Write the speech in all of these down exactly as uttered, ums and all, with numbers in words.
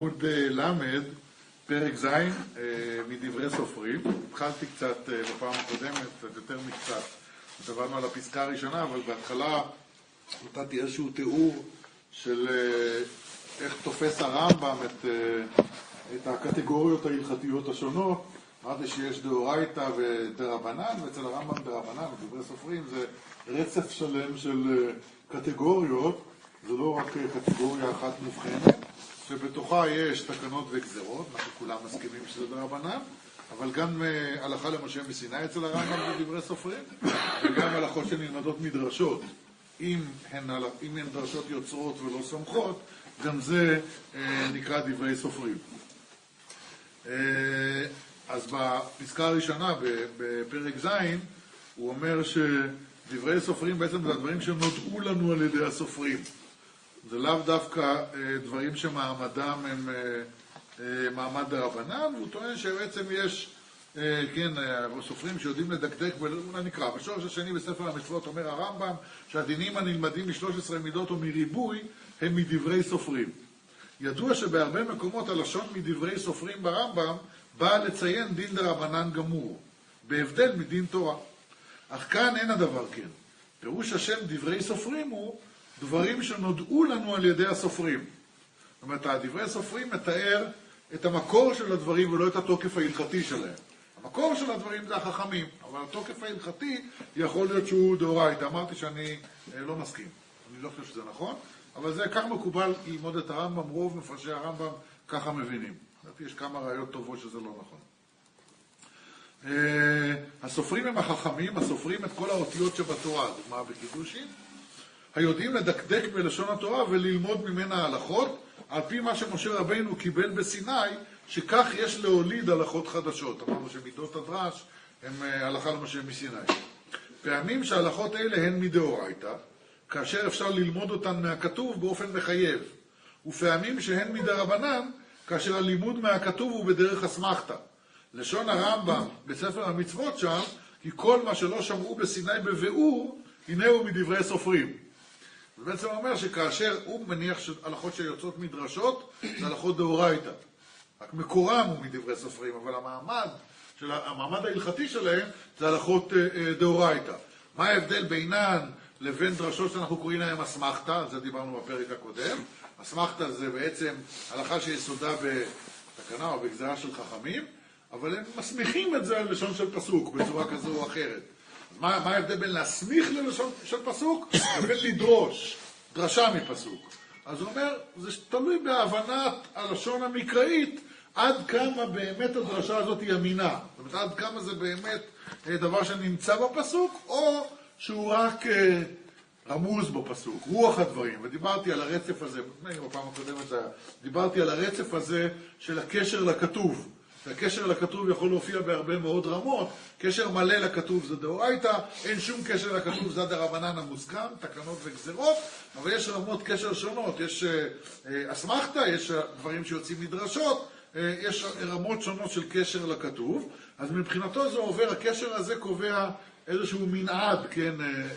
עמוד למד, פרק ז' מדברי סופרים. התחלתי קצת בפעם הקודמת, קצת יותר מקצת. עברנו על הפסקה הראשונה, אבל בהתחלה נתתי איזשהו תיאור של איך תופס הרמב"ם את, את הקטגוריות ההלכתיות השונות. אמרתי שיש דאורייתא ודרבנן, ואצל הרמב"ם דרבנן, דברי סופרים, זה רצף שלם של קטגוריות. זה לא רק קטגוריה אחת מובחנת. שבתוכה יש תקנות וגזרות, אנחנו כולם מסכימים שזה דרבנן, אבל גם הלכה למשה מסיני אצל הרמב"ם בדברי סופרים, וגם הלכות שנלמדות מדרשות, אם הן, אם הן דרשות יוצרות ולא סומכות, גם זה נקרא דברי סופרים. אז בפסקה הראשונה, בפרק ז', הוא אומר שדברי סופרים בעצם זה הדברים שנודעו לנו על ידי הסופרים. זה לאו דווקא דברים שמעמדם הם מעמד דרבנן, והוא טוען שבעצם יש, כן, סופרים שיודעים לדקדק, ואולי נקרא, בשורש השני בספר המצוות אומר הרמב"ם, שהדינים הנלמדים מ-שלוש עשרה מידות או מריבוי הם מדברי סופרים. ידוע שבהרבה מקומות הלשון מדברי סופרים ברמב"ם באה לציין דין דרבנן גמור, בהבדל מדין תורה. אך כאן אין הדבר כן. פירוש השם דברי סופרים הוא דברים שנודעו לנו על ידי הסופרים. זאת אומרת, הדברי הסופרים מתאר את המקור של הדברים ולא את התוקף ההלכתי שלהם. המקור של הדברים זה החכמים, אבל התוקף ההלכתי יכול להיות שהוא דאורייתא. אמרתי שאני לא מסכים, אני לא חושב שזה נכון, אבל זה כך מקובל ללמוד את הרמב"ם, רוב מפרשי הרמב"ם ככה מבינים. יש כמה ראיות טובות שזה לא נכון. הסופרים הם החכמים, הסופרים את כל האותיות שבתורה, דוגמה בקידושין, היודעים לדקדק בלשון התורה וללמוד ממנה הלכות, על פי מה שמשה רבינו קיבל בסיני, שכך יש להוליד הלכות חדשות. אמרנו שמידות הדרש הם הלכה למשה מסיני. פעמים שההלכות האלה הן מדאורייתא, כאשר אפשר ללמוד אותן מהכתוב באופן מחייב, ופעמים שהן מדרבנן, כאשר הלימוד מהכתוב הוא בדרך אסמכתא. לשון הרמב"ם בספר המצוות שם, כי כל מה שלא שמעו בסיני בביאור, הנה הוא מדברי סופרים. זה בעצם אומר שכאשר הוא מניח שהלכות שיוצאות מדרשות, זה הלכות דאורייתא. רק מקורם הוא מדברי סופרים, אבל המעמד, של, המעמד ההלכתי שלהם זה הלכות דאורייתא. מה ההבדל בינן לבין דרשות שאנחנו קוראים להם אסמכתא? על זה דיברנו בפרק הקודם. אסמכתא זה בעצם הלכה שיסודה בתקנה או בגזרה של חכמים, אבל הם מסמיכים את זה על לשון של פסוק בצורה כזו או אחרת. מה, מה ההבדל בין להסמיך ללשון של פסוק ובין לדרוש דרשה מפסוק? אז הוא אומר, זה תלוי בהבנת הלשון המקראית עד כמה באמת הדרשה הזאת היא אמינה. זאת אומרת, עד כמה זה באמת דבר שנמצא בפסוק, או שהוא רק רמוז בפסוק, רוח הדברים. ודיברתי על הרצף הזה, בפעם הקודמת דיברתי על הרצף הזה של הקשר לכתוב. והקשר לכתוב יכול להופיע בהרבה מאוד רמות. קשר מלא לכתוב זה דאורייתא, אין שום קשר לכתוב זה דרבנן המוסכם, תקנות וגזרות, אבל יש רמות קשר שונות, יש אסמכתא, יש דברים שיוצאים מדרשות, יש רמות שונות של קשר לכתוב, אז מבחינתו זה עובר, הקשר הזה קובע איזשהו מנעד, כן,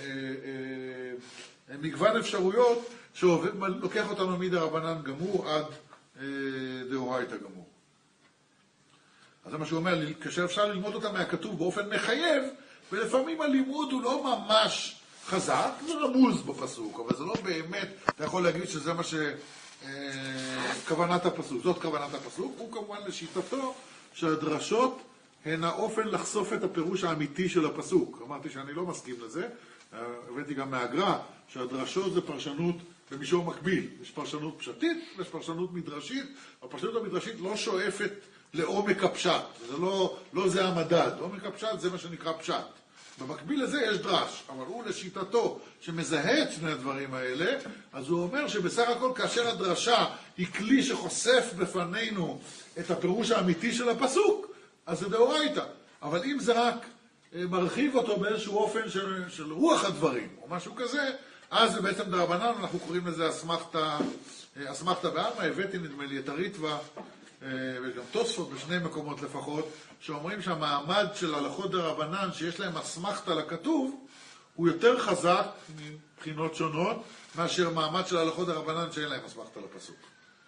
מגוון אפשרויות שלוקח אותנו מדרבנן גמור עד דאורייתא גמור. אז זה מה שהוא אומר, כאשר אפשר ללמוד אותה מהכתוב באופן מחייב, ולפעמים הלימוד הוא לא ממש חזק, זה רמוז בפסוק, אבל זה לא באמת, אתה יכול להגיד שזה מה שכוונת הפסוק, זאת כוונת הפסוק, הוא כמובן לשיטתו שהדרשות הן האופן לחשוף את הפירוש האמיתי של הפסוק. אמרתי שאני לא מסכים לזה, הבאתי גם מהגר"א, שהדרשות זה פרשנות במישור מקביל, יש פרשנות פשטית ויש פרשנות מדרשית, הפרשנות המדרשית לא שואפת לעומק הפשט, זה לא, לא זה המדד, עומק הפשט זה מה שנקרא פשט. במקביל לזה יש דרש, אבל הוא לשיטתו שמזהה את שני הדברים האלה, אז הוא אומר שבסך הכל כאשר הדרשה היא כלי שחושף בפנינו את הפירוש האמיתי של הפסוק, אז זה דאורייתא. אבל אם זה רק מרחיב אותו באיזשהו אופן של, של רוח הדברים, או משהו כזה, אז זה בעצם דרבנן, אנחנו קוראים לזה אסמכתא, אסמכתא בעלמא. הבאתי נדמה לי את הריטב"א, וגם תוספות בשני מקומות לפחות, שאומרים שהמעמד של הלכות דרבנן שיש להם אסמכתא לכתוב, הוא יותר חזק מבחינות שונות, מאשר מעמד של הלכות דרבנן שאין להם אסמכתא לפסוק.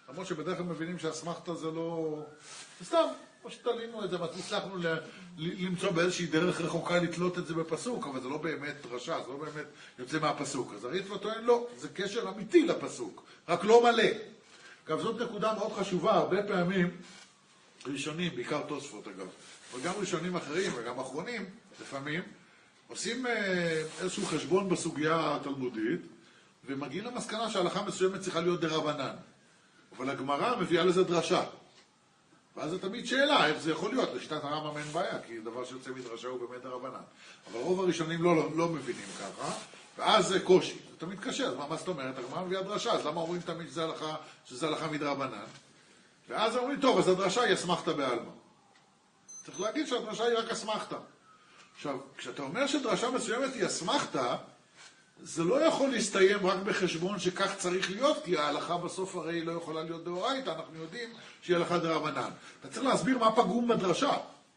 למרות שבדרך כלל מבינים שהאסמכתה זה לא... זה סתם, או שתלינו את זה, והצלחנו ל... למצוא באיזושהי דרך רחוקה לתלות את זה בפסוק, אבל זה לא באמת דרשה, זה לא באמת יוצא מהפסוק. אז הריטב"א טוען לא, זה קשר אמיתי לפסוק, רק לא מלא. אגב, זאת נקודה מאוד חשובה, הרבה פעמים ראשונים, בעיקר תוספות אגב, וגם ראשונים אחרים וגם אחרונים, לפעמים, עושים איזשהו חשבון בסוגיה התלמודית, ומגיעים למסקנה שההלכה מסוימת צריכה להיות דרבנן. אבל הגמרא מביאה לזה דרשה. ואז זה תמיד שאלה, איך זה יכול להיות? לשיטת הרמב"ם אין בעיה, כי דבר שיוצא מדרשה הוא באמת דרבנן. אבל רוב הראשונים לא, לא, לא מבינים ככה, ואז זה קושי. זה תמיד קשה, אז מה, מה זאת אומרת? הגמרא מביאה דרשה, אז למה אומרים תמיד שזה הלכה, שזה הלכה מדרבנן? ואז אומרים, טוב, אז הדרשה היא אסמכתה בעלמא. צריך להגיד שהדרשה היא רק אסמכתה. עכשיו, כשאתה אומר שדרשה מסוימת היא אסמכתה, זה לא יכול להסתיים רק בחשבון שכך צריך להיות, כי ההלכה בסוף הרי לא יכולה להיות דאורייתא, אנחנו יודעים שהיא הלכה דרבנן. אתה צריך להסביר מה פגום בדרשה.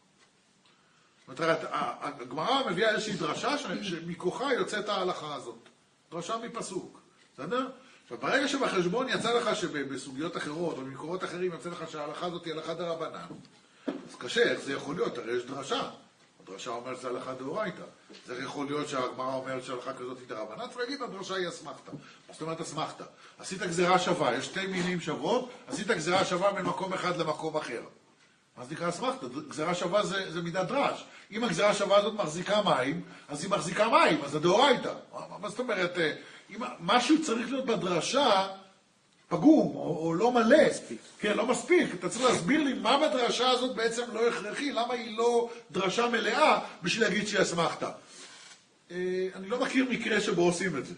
זאת אומרת, הגמרא מביאה איזושהי דרשה שמכוחה יוצאת ההלכה הזאת. דרשה מפסוק. בסדר? עכשיו, ברגע שבחשבון יצא לך שבסוגיות אחרות או במקורות אחרים יוצא לך שההלכה הזאת היא הלכה דרבנן, אז קשה, איך זה יכול להיות? הרי יש דרשה. הדרשה אומרת שזה הלכה דאורייתא. זה יכול להיות שהגמרא אומרת שההלכה כזאת היא דרבנן, ולהגיד, הדרשה היא אסמכתה. זאת אומרת אסמכתה. עשית גזירה שווה, יש שתי מילים שוות, עשית גזירה שווה מן מקום אחד למקום אחר. מה זה נקרא אסמכתה? גזירה שווה זה, זה מידת דרש. אם הגזירה שווה הזאת מחזיקה מים, אז היא מחזיקה מים, אז זה דאורייתא. מה, מה זאת אומרת? אם משהו צריך להיות בדרשה פגום, או, או לא מלא. מספיק. כן, לא מספיק. אתה צריך להסביר לי מה בדרשה הזאת בעצם לא הכרחי, למה היא לא דרשה מלאה בשביל להגיד שהיא אסמכתה. אה, אני לא מכיר מקרה שבו עושים את זה.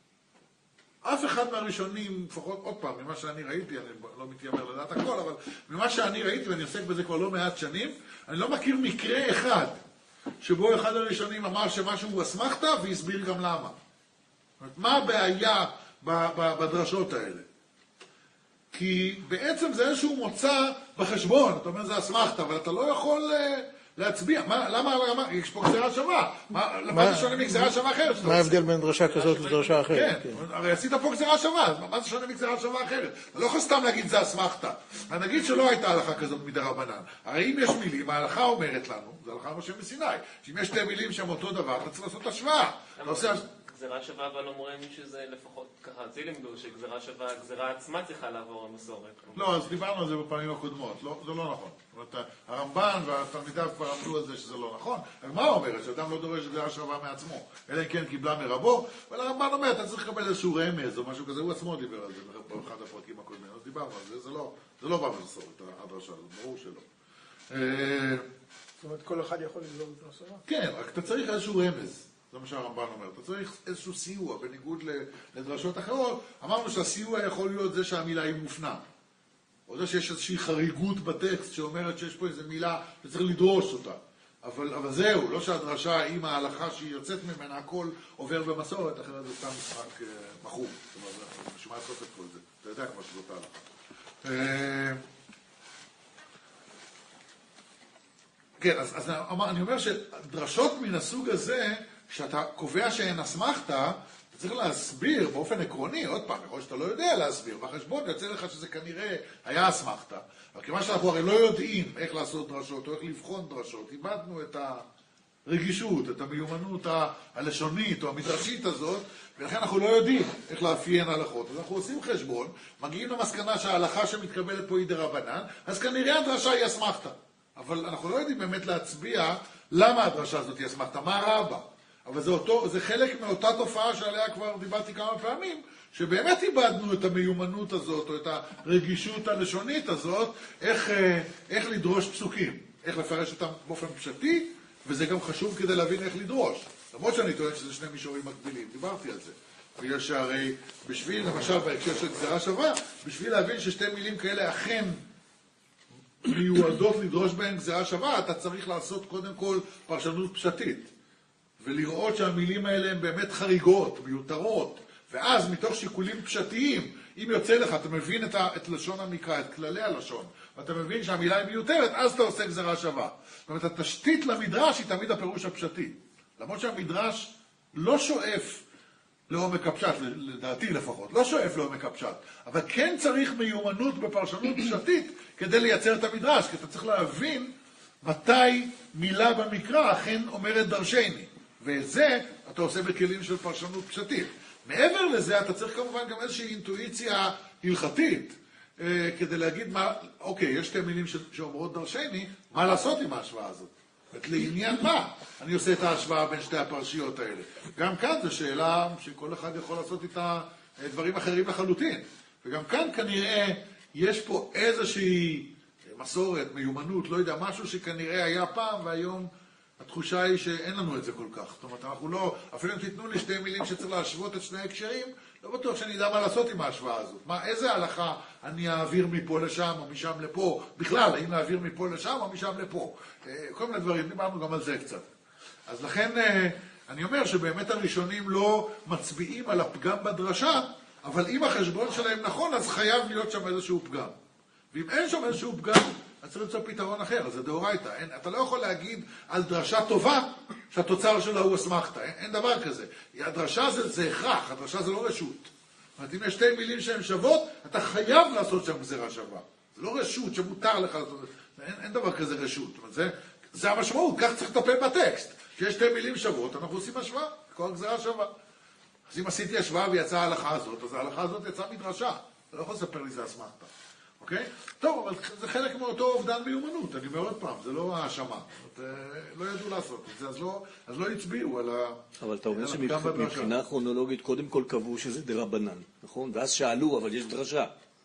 אף אחד מהראשונים, לפחות עוד פעם, ממה שאני ראיתי, אני לא מתיימר לדעת הכל, אבל ממה שאני ראיתי, ואני עוסק בזה כבר לא מעט שנים, אני לא מכיר מקרה אחד שבו אחד הראשונים אמר שמשהו הוא אסמכתה והסביר גם למה. מה הבעיה בדרשות האלה? כי בעצם זה איזשהו מוצא בחשבון, אתה אומר זה אסמכתה, אבל אתה לא יכול להצביע. מה, למה, למה, יש פה גזירה שווה. מה, למה זה שונה מגזירה שווה אחרת? מה ההבדל בין דרשה כזאת לדרשה אחרת? כן, הרי עשית פה גזירה שווה, מה זה שונה מגזירה שווה אחרת? אתה לא יכול סתם להגיד זה אסמכתה. נגיד שלא הייתה הלכה כזאת מדרבנן. הרי אם יש מילים, ההלכה אומרת לנו, זה הלכה משה מסיני, שאם יש שתי מילים שם אותו דבר, אתה צריך לעשות השוואה. גזירה שווה, אבל אומרים שזה לפחות ככה, זה לימדו שגזירה שווה, הגזירה עצמה צריכה לעבור המסורת. לא, אז דיברנו על זה בפעמים הקודמות, לא, זה לא נכון. זאת אומרת, הרמב"ן והתלמידיו כבר עמדו על זה שזה לא נכון. הגמרא אומרת שאדם לא דורש גזירה שווה מעצמו, אלא אם כן קיבלה מרבו, אבל הרמב"ן אומר, אתה צריך לקבל איזשהו רמז או משהו כזה, הוא עצמו דיבר על זה באחד הפרקים הקודמים, אז דיברנו על זה, זה לא, זה לא בא במסורת, הדרשה הזאת, ברור שלא. זאת אומרת, כל אחד יכול לגזור את דרשה? כן, רק אתה צריך איזשהו רמז. זה מה שהרמב"ן אומר. אתה צריך איזשהו סיוע, בניגוד לדרשות אחרות. אמרנו שהסיוע יכול להיות זה שהמילה היא מופנה. או זה שיש איזושהי חריגות בטקסט שאומרת שיש פה איזו מילה שצריך לדרוש אותה. אבל, אבל זהו, לא שהדרשה עם ההלכה שהיא יוצאת ממנה, הכל עובר במסורת, אחרת זה סתם משחק מחור. זאת אומרת, בשביל מה לעשות את כל זה? אתה יודע כמו שזאת ההלכה. כן, אז, אז אני אומר שדרשות מן הסוג הזה, כשאתה קובע שהן אסמכתה, אתה צריך להסביר באופן עקרוני, עוד פעם, יכול שאתה לא יודע להסביר, בחשבון יוצא לך שזה כנראה היה אסמכתה, אבל כיוון שאנחנו הרי לא יודעים איך לעשות דרשות או איך לבחון דרשות, איבדנו את הרגישות, את המיומנות הלשונית או המדרשית הזאת, ולכן אנחנו לא יודעים איך לאפיין הלכות. אז אנחנו עושים חשבון, מגיעים למסקנה שההלכה שמתקבלת פה היא דרבנן, אז כנראה הדרשה היא אסמכתה. אבל אנחנו לא יודעים באמת להצביע למה הדרשה הזאת היא אסמכתה, מה רע בה. אבל זה, אותו, זה חלק מאותה תופעה שעליה כבר דיברתי כמה פעמים, שבאמת איבדנו את המיומנות הזאת, או את הרגישות הלשונית הזאת, איך, איך לדרוש פסוקים, איך לפרש אותם באופן פשטי, וזה גם חשוב כדי להבין איך לדרוש. למרות שאני טוען שזה שני מישורים מקבילים, דיברתי על זה. בגלל שהרי בשביל, למשל בהקשר של גזירה שווה, בשביל להבין ששתי מילים כאלה אכן מיועדות לדרוש בהן גזירה שווה, אתה צריך לעשות קודם כל פרשנות פשטית. ולראות שהמילים האלה הן באמת חריגות, מיותרות. ואז מתוך שיקולים פשטיים, אם יוצא לך, אתה מבין את, ה, את לשון המקרא, את כללי הלשון, ואתה מבין שהמילה היא מיותרת, אז אתה עושה גזירה שווה. זאת אומרת, התשתית למדרש היא תמיד הפירוש הפשטי. למרות שהמדרש לא שואף לעומק הפשט, לדעתי לפחות. לא שואף לעומק הפשט, אבל כן צריך מיומנות בפרשנות פשטית כדי לייצר את המדרש, כי אתה צריך להבין מתי מילה במקרא אכן אומרת דרשני. וזה אתה עושה בכלים של פרשנות פשטית. מעבר לזה אתה צריך כמובן גם איזושהי אינטואיציה הלכתית, אה, כדי להגיד מה, אוקיי, יש שתי מילים ש- שאומרות דרשני, מה לעשות עם ההשוואה הזאת? זאת לעניין מה אני עושה את ההשוואה בין שתי הפרשיות האלה. גם כאן זו שאלה שכל אחד יכול לעשות איתה דברים אחרים לחלוטין. וגם כאן כנראה יש פה איזושהי מסורת, מיומנות, לא יודע, משהו שכנראה היה פעם והיום התחושה היא שאין לנו את זה כל כך. זאת אומרת, אנחנו לא, אפילו אם תיתנו לי שתי מילים שצריך להשוות את שני הקשרים, לא בטוח שאני יודע מה לעשות עם ההשוואה הזאת. מה, איזה הלכה אני אעביר מפה לשם או משם לפה? בכלל, האם להעביר מפה לשם או משם לפה? כל מיני דברים, דיברנו גם על זה קצת. אז לכן אני אומר שבאמת הראשונים לא מצביעים על הפגם בדרשה, אבל אם החשבון שלהם נכון, אז חייב להיות שם איזשהו פגם. ואם אין שם איזשהו פגם, אז צריך למצוא פתרון אחר, אז זה דאורייתא. אתה לא יכול להגיד על דרשה טובה שהתוצר שלה הוא אסמכתא. אין, אין דבר כזה. הדרשה זה, זה הכרח, הדרשה זה לא רשות. זאת אומרת, אם יש שתי מילים שהן שוות, אתה חייב לעשות שם גזירה שווה. זה לא רשות שמותר לך לעשות. אין, אין דבר כזה רשות. זאת אומרת, זה, זה המשמעות, כך צריך לטפל בטקסט. כשיש שתי מילים שוות, אנחנו עושים השוואה, כל גזירה שווה. אז אם עשיתי השוואה ויצאה ההלכה הזאת, אז ההלכה הזאת יצאה מדרשה. אתה לא יכול לספר לי זה אסמכתא. אוקיי? טוב, אבל זה חלק מאותו אובדן מיומנות, אני אומר עוד פעם, זה לא האשמה. לא ידעו לעשות את זה, אז לא, אז לא הצביעו על ה... אבל אתה אומר שמבחינה כרונולוגית קודם כל קבעו שזה דרבנן, נכון? ואז שאלו, אבל יש דרשה.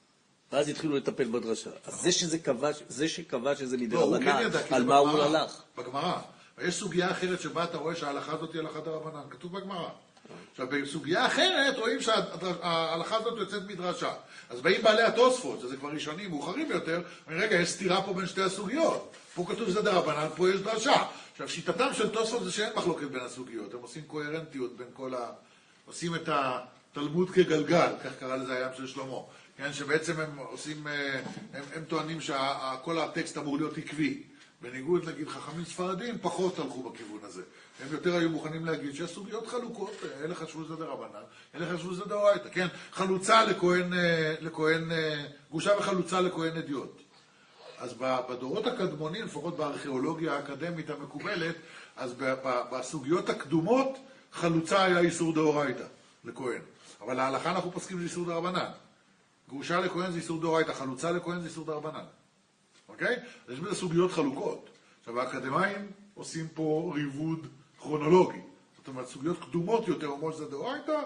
ואז התחילו לטפל בדרשה. אז זה שזה קבע, זה שקבע שזה מדרבנן, על מה הוא הלך? בגמרא. ויש סוגיה אחרת שבה אתה רואה שההלכה הזאת היא הלכה דרבנן, כתוב בגמרא. עכשיו, בסוגיה אחרת רואים שההלכה הזאת יוצאת מדרשה. אז באים בעלי התוספות, שזה כבר ראשונים, מאוחרים יותר, אומרים, רגע, יש סתירה פה בין שתי הסוגיות. פה כתוב שזה דרבנן, פה יש דרשה. עכשיו, שיטתם של תוספות זה שאין מחלוקת בין הסוגיות. הם עושים קוהרנטיות בין כל ה... עושים את התלמוד כגלגל, כך קרא לזה הים של שלמה. כן, שבעצם הם עושים, הם, הם טוענים שכל הטקסט אמור להיות עקבי. בניגוד, נגיד, חכמים ספרדים פחות הלכו בכיוון הזה. הם יותר היו מוכנים להגיד שיש סוגיות חלוקות, אלה חשבו שזה דרבנן, אלה חשבו שזה דאורייתא, כן? חלוצה לכהן, לכהן, גושה וחלוצה לכהן אדיוט. אז בדורות הקדמונים, לפחות בארכיאולוגיה האקדמית המקובלת, אז בסוגיות הקדומות, חלוצה היה איסור דאורייתא לכהן. אבל להלכה אנחנו פוסקים זה איסור דרבנן. גושה לכהן זה איסור דאורייתא, חלוצה לכהן זה איסור דרבנן. אוקיי? אז יש בזה סוגיות חלוקות. עכשיו, האקדמיים עושים פה ריבוד כרונולוגי. זאת אומרת, סוגיות קדומות יותר אומרות שזה דאורייתא,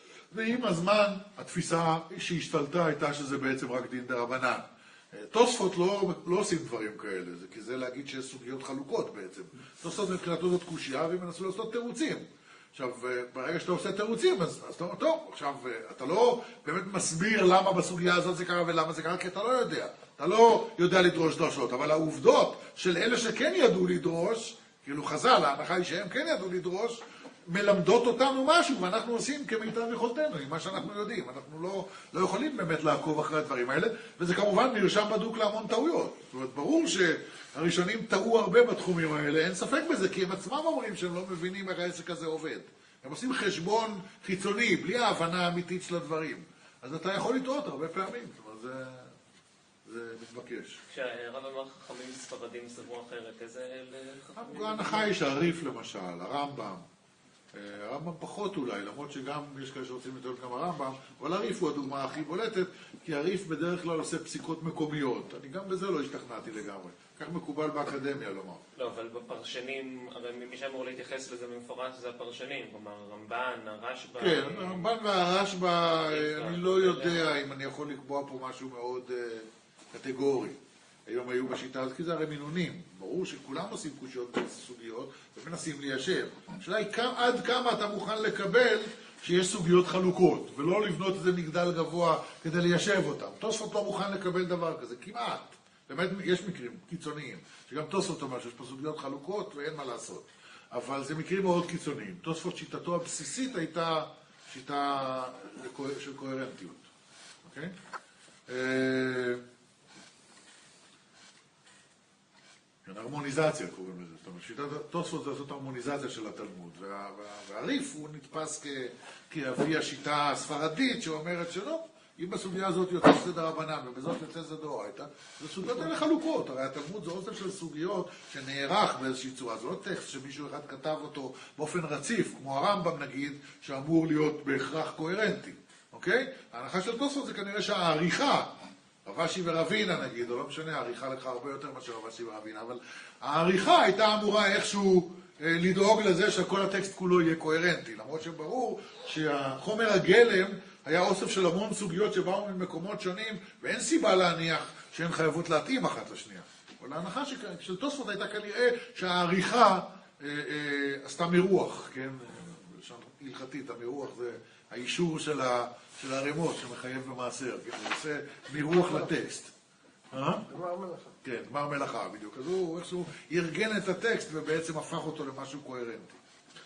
ועם הזמן התפיסה שהשתלטה הייתה שזה בעצם רק דין דרבנן. תוספות לא, לא עושים דברים כאלה, זה כי זה להגיד שיש סוגיות חלוקות בעצם. תוספות מבחינתו זאת קושיה, והם מנסו לעשות תירוצים. עכשיו, ברגע שאתה עושה תירוצים, אז, אז אתה אומר, טוב, עכשיו, אתה לא באמת מסביר למה בסוגיה הזאת זה קרה ולמה זה קרה, כי אתה לא יודע. אתה לא יודע לדרוש דרשות, אבל העובדות של אלה שכן ידעו לדרוש, כאילו חז"ל, ההנחה היא שהם כן ידעו לדרוש, מלמדות אותנו משהו, ואנחנו עושים כמיטב יכולתנו, עם מה שאנחנו יודעים. אנחנו לא, לא יכולים באמת לעקוב אחרי הדברים האלה, וזה כמובן נרשם בדוק להמון טעויות. זאת אומרת, ברור שהראשונים טעו הרבה בתחומים האלה, אין ספק בזה, כי הם עצמם אומרים שהם לא מבינים איך העסק הזה עובד. הם עושים חשבון חיצוני, בלי ההבנה האמיתית של הדברים. אז אתה יכול לטעות הרבה פעמים, זאת אומרת, זה... זה מתבקש. כשהרב אמר חכמים ספרדים סברו אחרת, איזה חכמים? ההנחה היא שהריף למשל, הרמב"ם, הרמב"ם פחות אולי, למרות שגם יש כאלה שרוצים לטעות גם הרמב"ם, אבל הריף הוא הדוגמה הכי בולטת, כי הריף בדרך כלל עושה פסיקות מקומיות. אני גם בזה לא השתכנעתי לגמרי. כך מקובל באקדמיה לומר. לא, אבל בפרשנים, הרי מי שאמור להתייחס לזה במפורש זה הפרשנים, כלומר הרמב"ן, הרשב"א... כן, הרמב"ן והרשב"א, אני לא יודע אם אני יכול לקבוע פה משהו מאוד קטגורי. היום היו בשיטה הזאת, כי זה הרי מינונים. ברור שכולם עושים קושיות בסוגיות ומנסים ליישב. השאלה היא עד כמה אתה מוכן לקבל שיש סוגיות חלוקות, ולא לבנות איזה מגדל גבוה כדי ליישב אותם. תוספות לא מוכן לקבל דבר כזה, כמעט. באמת יש מקרים קיצוניים, שגם תוספות אומר שיש פה סוגיות חלוקות ואין מה לעשות. אבל זה מקרים מאוד קיצוניים. תוספות שיטתו הבסיסית הייתה שיטה של קוהרנטיות. אוקיי? כן, הרמוניזציה קוראים לזה. זאת אומרת, שיטת תוספות זה לעשות הרמוניזציה של התלמוד, וה, וה, והריף הוא נתפס כ, כאבי השיטה הספרדית שאומרת שלא, אם בסוגיה הזאת יוצא סדר רבנן ובזאת יוצא סדר דאורייתא, זה סוגיות האלה חלוקות. הרי התלמוד זה אוסף של סוגיות שנערך באיזושהי צורה. זה לא טקסט שמישהו אחד כתב אותו באופן רציף, כמו הרמב"ם נגיד, שאמור להיות בהכרח קוהרנטי. אוקיי? ההנחה של תוספות זה כנראה שהעריכה, רבשי ורבינה נגיד, או לא משנה, העריכה לך הרבה יותר מאשר רבשי ורבינה, אבל העריכה הייתה אמורה איכשהו אה, לדאוג לזה שכל הטקסט כולו יהיה קוהרנטי, למרות שברור שהחומר הגלם היה אוסף של המון סוגיות שבאו ממקומות שונים, ואין סיבה להניח שהן חייבות להתאים אחת לשנייה. אבל ההנחה של תוספות הייתה כנראה שהעריכה אה, אה, עשתה מרוח, כן? הלכתית, המרוח זה האישור של, ה, של הרמות שמחייב במעשר, כן? זה עושה מרוח לטקסט. גמר מלאכה. כן, גמר מלאכה בדיוק. אז הוא איכשהו ארגן את הטקסט ובעצם הפך אותו למשהו קוהרנטי.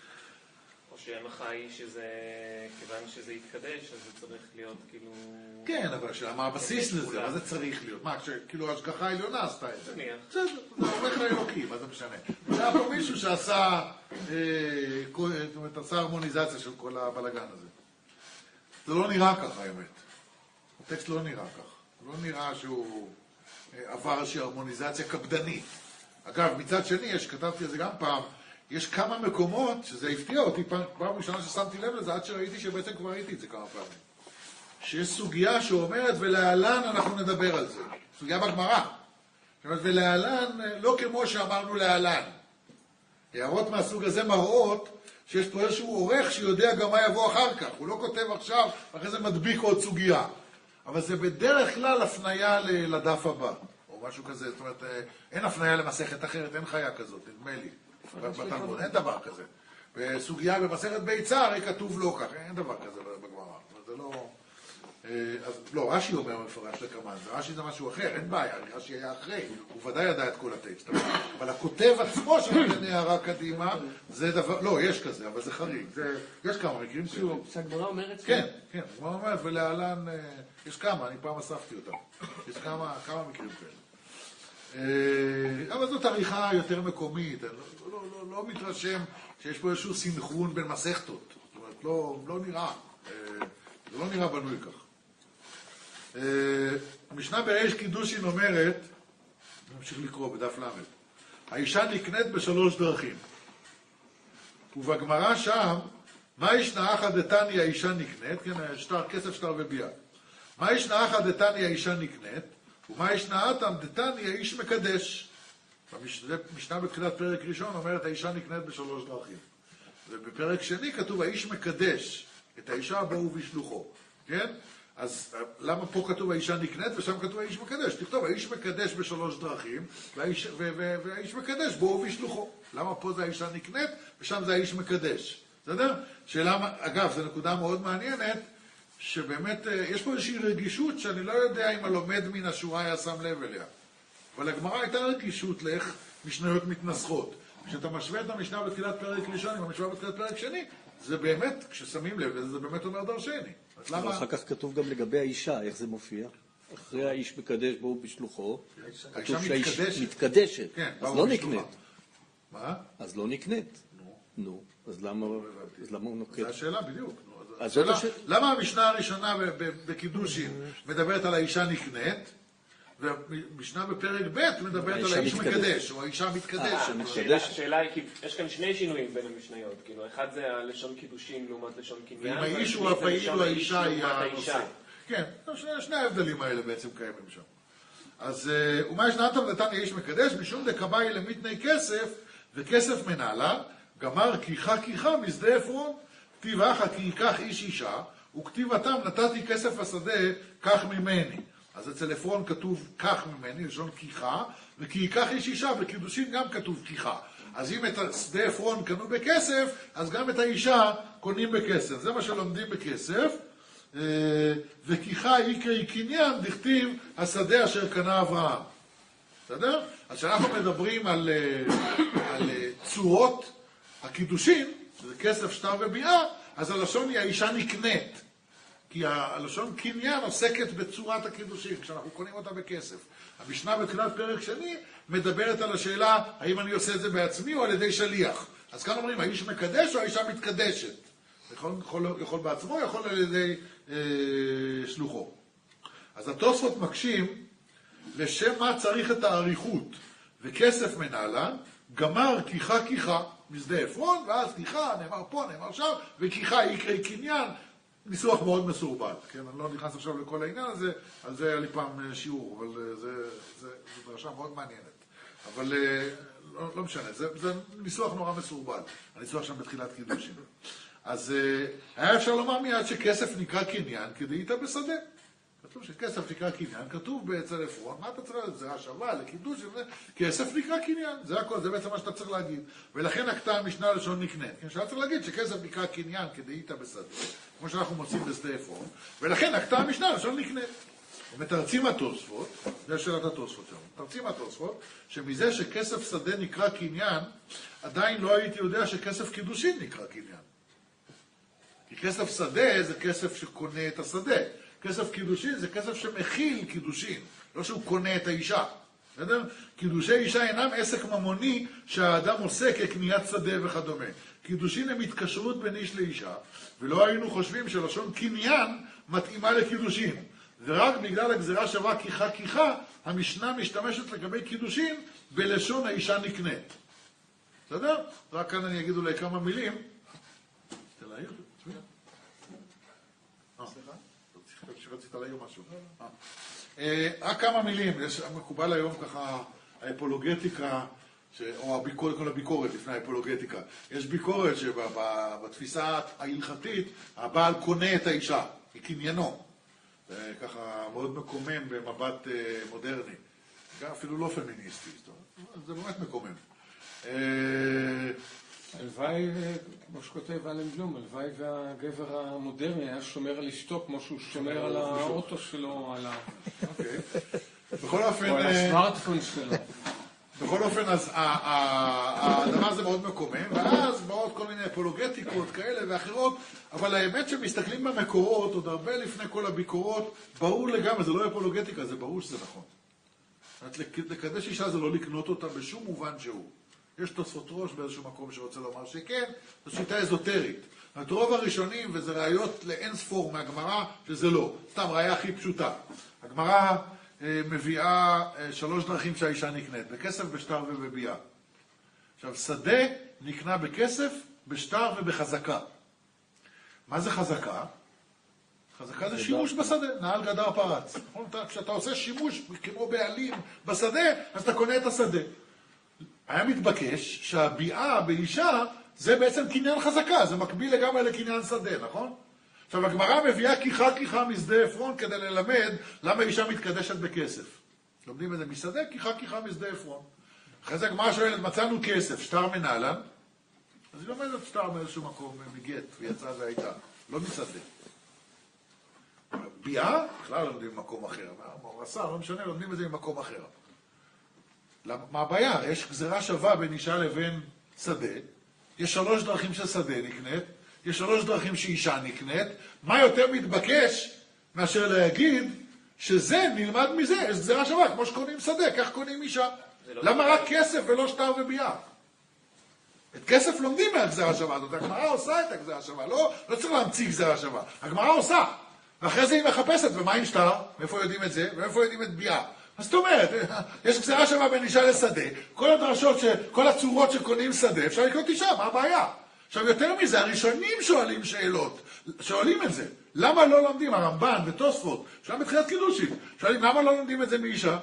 או שהמחה היא שזה, כיוון שזה יתקדש, אז זה צריך להיות כאילו... כן, אבל השאלה, מה הבסיס לזה? מה זה צריך להיות? מה, כאילו ההשגחה העליונה עשתה את זה? נניח. בסדר, זה הולך לאלוקי, מה זה משנה? היה פה מישהו שעשה, זאת אומרת, עשה הרמוניזציה של כל הבלגן הזה. זה לא נראה ככה, האמת. הטקסט לא נראה ככה. לא נראה שהוא עבר איזושהי הרמוניזציה קפדנית. אגב, מצד שני, יש, כתבתי על זה גם פעם, יש כמה מקומות, שזה הפתיע אותי, פעם, פעם ראשונה ששמתי לב לזה, עד שראיתי שבעצם כבר ראיתי את זה כמה פעמים. שיש סוגיה שאומרת, ולהלן אנחנו נדבר על זה. סוגיה בגמרא. זאת אומרת, ולהלן, לא כמו שאמרנו להלן. הערות מהסוג הזה מראות שיש פה איזשהו עורך שיודע גם מה יבוא אחר כך. הוא לא כותב עכשיו, אחרי זה מדביק עוד סוגיה. אבל זה בדרך כלל הפניה לדף הבא, או משהו כזה. זאת אומרת, אין הפניה למסכת אחרת, אין חיה כזאת, נדמה לי. בתלמוד, אין דבר כזה. בסוגיה במסכת ביצה, הרי כתוב לא כך, אין דבר כזה בגמרא. זה לא... אז לא, רש"י אומר מפורש לקמן, זה רש"י זה משהו אחר, אין בעיה, רש"י היה אחרי, הוא ודאי ידע את כל הטקסט, אבל הכותב עצמו שנותן הערה קדימה, זה דבר, לא, יש כזה, אבל זה חריג, יש כמה מקרים כאלה. שהגמרא אומרת... כן, כן, הגמרא אומרת, ולהלן, יש כמה, אני פעם אספתי אותם, יש כמה מקרים כאלה. אבל זאת עריכה יותר מקומית, אני לא מתרשם שיש פה איזשהו סינכרון בין מסכתות, זאת אומרת, לא נראה, זה לא נראה בנוי כך. המשנה בריש קידושין אומרת, נמשיך לקרוא בדף למד, האישה נקנית בשלוש דרכים. ובגמרא שם, מה ישנה אחא דתניא האישה נקנית, כן, שטר, כסף, שטר וביאה. מה ישנה אחא דתניא האישה נקנית, ומה ישנה אתם דתניא האיש מקדש. המשנה בתחילת פרק ראשון אומרת, האישה נקנית בשלוש דרכים. ובפרק שני כתוב, האיש מקדש את האישה בואו בשלוחו. כן? אז למה פה כתוב האישה נקנית ושם כתוב האיש מקדש? תכתוב, האיש מקדש בשלוש דרכים, והאיש, ו- ו- והאיש מקדש בואו בשלוחו. למה פה זה האישה נקנית ושם זה האיש מקדש? בסדר? שאלה, אגב, זו נקודה מאוד מעניינת, שבאמת יש פה איזושהי רגישות שאני לא יודע אם הלומד מן השורה היה שם לב אליה. אבל הגמרא הייתה רגישות לאיך משניות מתנסחות. כשאתה משווה את המשנה בתחילת פרק ראשון עם המשווה בתחילת פרק שני, זה באמת, כששמים לב לזה, זה באמת אומר דרשני. אז למה... אחר כך כתוב גם לגבי האישה, איך זה מופיע? אחרי האיש מקדש בואו בשלוחו, כתוב שהאיש מתקדשת, אז לא נקנית. מה? אז לא נקנית. נו, אז למה הוא נוקט? זו השאלה בדיוק. למה המשנה הראשונה בקידושין מדברת על האישה נקנית, והמשנה בפרק ב' מדברת על האיש מקדש, או האישה מתקדשת. השאלה היא, כי יש כאן שני שינויים בין המשניות, כאילו, אחד זה הלשון קידושין לעומת לשון קניין, ואם האיש הוא הפעיל או האישה היא הנושא. כן, שני ההבדלים האלה בעצם קיימים שם. אז, ומה ישנתם דתניא איש מקדש, משום דקבאי למיתני כסף, וכסף מנהלה, גמר כיחה כיחה משדה עפרון, כתיב אחא כי ייקח איש אישה, וכתיבתם נתתי כסף השדה, כך ממני. אז אצל עפרון כתוב כך ממני, לשון כיחה, וכי ייקח איש אישה, בקידושין גם כתוב כיחה. אז אם את שדה עפרון קנו בכסף, אז גם את האישה קונים בכסף. זה מה שלומדים בכסף. וכיחה איקרי קניין, דכתיב השדה אשר קנה אברהם. בסדר? אז כשאנחנו מדברים על, על צורות הקידושין, שזה כסף, שטר וביאה, אז הלשון היא האישה נקנית. כי כי הלשון קניין עוסקת בצורת הקידושים, כשאנחנו קונים אותה בכסף. המשנה בתחילת פרק שני מדברת על השאלה, האם אני עושה את זה בעצמי או על ידי שליח. אז כאן אומרים, האיש מקדש או האישה מתקדשת? יכול, יכול, יכול בעצמו, יכול על ידי אה, שלוחו. אז התוספות מקשים, לשם מה צריך את האריכות וכסף מנהלן, גמר כיחה כיחה משדה עפרון, ואז כיחה, נאמר פה, נאמר שם, וכיחה יקרי קניין, ניסוח מאוד מסורבל, כן? אני לא נכנס עכשיו לכל העניין הזה, על זה היה לי פעם שיעור, אבל זה, זה, זה, זה דרשה מאוד מעניינת. אבל לא, לא משנה, זה, זה ניסוח נורא מסורבל, הניסוח שם בתחילת קידושים. אז היה אפשר לומר מיד שכסף נקרא קניין כדי איתה בשדה. כתוב שכסף נקרא קניין, כתוב אצל עפרון, מה אתה צריך לזה? זה השווה, לקידוש, כסף נקרא קניין, זה הכל, זה בעצם מה שאתה צריך להגיד. ולכן הקטע המשנה לשון נקנית. כן, שאתה צריך להגיד שכסף נקרא קניין כדי איתה בשדה, כמו שאנחנו מוצאים בשדה עפרון, ולכן הקטע המשנה לשון נקנית. ומתרצים התוספות, זה שאלת התוספות שם, מתרצים התוספות, שמזה שכסף שדה נקרא קניין, עדיין לא הייתי יודע שכסף קידושין נקרא קניין. כי כסף שדה זה כסף שקונה את השדה. כסף קידושין זה כסף שמכיל קידושין, לא שהוא קונה את האישה. בסדר? קידושי אישה אינם עסק ממוני שהאדם עושה כקניית שדה וכדומה. קידושין הם התקשרות בין איש לאישה, ולא היינו חושבים שלשון קניין מתאימה לקידושין. ורק בגלל הגזירה שווה כיחה כיחה, המשנה משתמשת לגבי קידושין בלשון האישה נקנית. בסדר? רק כאן אני אגיד אולי כמה מילים. תלהיר, תשמע. סליחה? שרצית להעיר משהו. רק כמה מילים, יש מקובל היום ככה האפולוגטיקה, או הביקורת, כל הביקורת לפני האפולוגטיקה. יש ביקורת שבתפיסה ההלכתית, הבעל קונה את האישה, היא קניינו. זה ככה מאוד מקומם במבט מודרני. אפילו לא פמיניסטי, זה באמת מקומם. הלוואי, כמו שכותב אלן בלום, הלוואי והגבר המודרני היה שומר על אשתו כמו שהוא שומר על האוטו שלו, על ה... בכל אופן... או על הסמארטפון שלו. בכל אופן, אז הדבר הזה מאוד מקומם, ואז באות כל מיני אפולוגטיקות כאלה ואחרות, אבל האמת שמסתכלים במקורות, עוד הרבה לפני כל הביקורות, ברור לגמרי, זה לא אפולוגטיקה, זה ברור שזה נכון. לקדש אישה זה לא לקנות אותה בשום מובן שהוא. יש תוספות ראש באיזשהו מקום שרוצה לומר שכן, זו שיטה אזוטרית. את רוב הראשונים, וזה ראיות לאין ספור מהגמרא, שזה לא. סתם ראיה הכי פשוטה. הגמרא אה, מביאה אה, שלוש דרכים שהאישה נקנית, בכסף, בשטר ובביאה. עכשיו, שדה נקנה בכסף, בשטר ובחזקה. מה זה חזקה? חזקה זה שימוש בשדה, נעל גדר פרץ. כשאתה עושה שימוש כמו בעלים בשדה, אז אתה קונה את השדה. היה מתבקש שהביאה באישה זה בעצם קניין חזקה, זה מקביל לגמרי לקניין שדה, נכון? עכשיו, הגמרא מביאה כיחה כיחה משדה עפרון כדי ללמד למה אישה מתקדשת בכסף. לומדים את זה משדה, כיחה כיחה משדה עפרון. אחרי זה הגמרא שואלת, מצאנו כסף, שטר מנהלן, אז היא לומדת שטר מאיזשהו מקום, מגט, ויצאה והייתה, לא משדה. ביאה, בכלל לומדים במקום אחר, מורסה, לא משנה, לומדים את זה במקום אחר. מה הבעיה? יש גזירה שווה בין אישה לבין שדה, יש שלוש דרכים ששדה נקנית, יש שלוש דרכים שאישה נקנית, מה יותר מתבקש מאשר להגיד שזה נלמד מזה, יש גזירה שווה, כמו שקונים שדה, כך קונים אישה. למה רק כסף ולא שטר וביאה? את כסף לומדים מהגזירה שווה הזאת, הגמרא עושה את הגזירה שווה, לא, לא צריך להמציא גזירה שווה, הגמרא עושה, ואחרי זה היא מחפשת, ומה עם שטר? מאיפה יודעים את זה? ומאיפה יודעים את ביאה? אז זאת אומרת, יש גזירה שווה בין אישה לשדה, כל הדרשות, ש... כל הצורות שקונים שדה, אפשר לקנות אישה, מה הבעיה? עכשיו, יותר מזה, הראשונים שואלים שאלות, שואלים את זה. למה לא לומדים? הרמב"ן ותוספות, שואלים בתחילת קידושין, שואלים, למה לא לומדים את זה מאישה?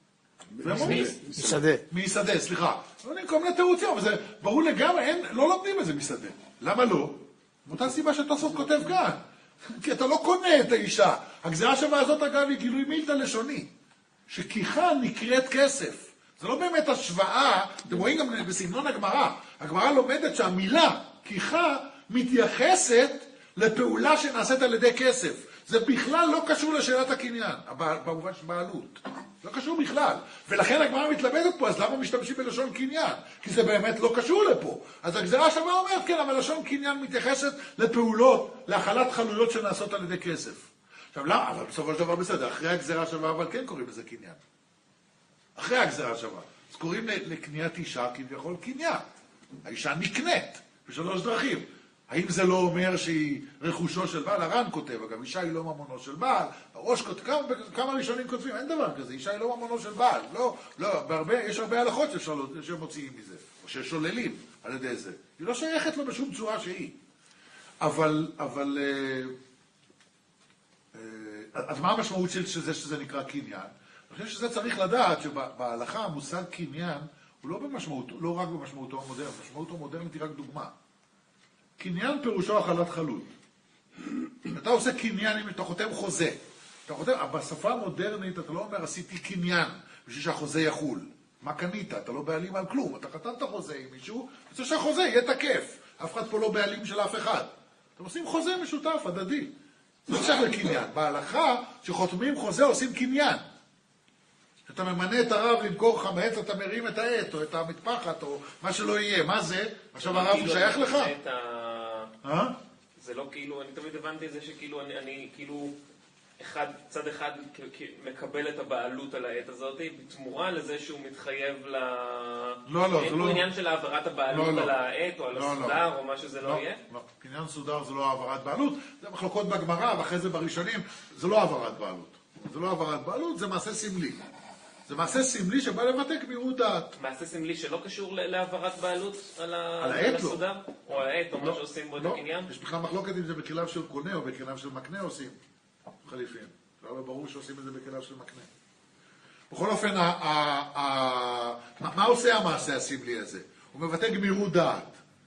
משדה. משדה, סליחה. לא יודעים כל מיני תירוצים, אבל זה ברור לגמרי, אין, לא לומדים את זה משדה. למה לא? מאותה סיבה שתוספות כותב כאן. כי אתה לא קונה את האישה. הגזירה שווה הזאת, אגב, היא גילוי מילתא לשוני. שכיחה נקראת כסף. זה לא באמת השוואה, אתם רואים גם בסגנון הגמרא. הגמרא לומדת שהמילה כיחה מתייחסת לפעולה שנעשית על ידי כסף. זה בכלל לא קשור לשאלת הקניין, במובן של בעלות. לא קשור בכלל. ולכן הגמרא מתלבטת פה, אז למה משתמשים בלשון קניין? כי זה באמת לא קשור לפה. אז הגזרה שווה אומרת, כן, אבל לשון קניין מתייחסת לפעולות, להחלת חלויות שנעשות על ידי כסף. עכשיו, למה? אבל בסופו של דבר בסדר, אחרי הגזרה שווה, אבל כן קוראים לזה קניין. אחרי הגזרה שווה. אז קוראים לקניית אישה כביכול קניין. האישה נקנית בשלוש דרכים. האם זה לא אומר שהיא רכושו של בעל? הר"ן כותב, אגב, אישה היא לא ממונו של בעל, הראש כותב, כמה, כמה ראשונים כותבים, אין דבר כזה, אישה היא לא ממונו של בעל, לא, לא, בהרבה, יש הרבה הלכות שמוציאים מזה, או ששוללים על ידי זה. היא לא שייכת לו בשום צורה שהיא. אבל, אבל, אה, אה, אז מה המשמעות של זה שזה נקרא קניין? אני חושב שזה צריך לדעת שבהלכה המושג קניין הוא לא במשמעות, לא רק במשמעותו המודרנית, משמעותו המודרנית היא רק דוגמה. קניין פירושו החלת חלות. אתה עושה קניין אם אתה חותם חוזה. אתה חותם, בשפה המודרנית אתה לא אומר עשיתי קניין בשביל שהחוזה יחול. מה קנית? אתה לא בעלים על כלום. אתה חתמת חוזה עם מישהו, אתה רוצה שהחוזה יהיה תקף. אף אחד פה לא בעלים של אף אחד. אתם עושים חוזה משותף, הדדי. זה לא שייך לקניין. בהלכה שחותמים חוזה עושים קניין. אתה ממנה את הרב למכור חמץ, אתה מרים את העט, או את המטפחת, או מה שלא יהיה. מה זה? עכשיו הרב הוא שייך לך? אה? זה לא כאילו, אני תמיד הבנתי את זה שכאילו, אני, אני כאילו, אחד, צד אחד מקבל את הבעלות על העט הזאת, בתמורה לזה שהוא מתחייב ל... לא, לא, זה לא... עניין של העברת הבעלות על העט, או על הסודר, או מה שזה לא יהיה? לא, עניין סודר זה לא העברת בעלות, זה מחלוקות בגמרא, ואחרי זה בראשונים, זה לא העברת בעלות. זה לא העברת בעלות, זה מעשה סמלי. זה מעשה סמלי שבא לבטא גמירות דעת. מעשה סמלי שלא קשור להעברת בעלות על הסודר? או על העט, או מה שעושים בו את הקניין? יש בכלל מחלוקת אם זה בכליו של קונה או בכליו של מקנה עושים חליפים. זה לא ברור שעושים את זה בכליו של מקנה. בכל אופן, מה עושה המעשה הסמלי הזה? הוא מבטא גמירות דעת.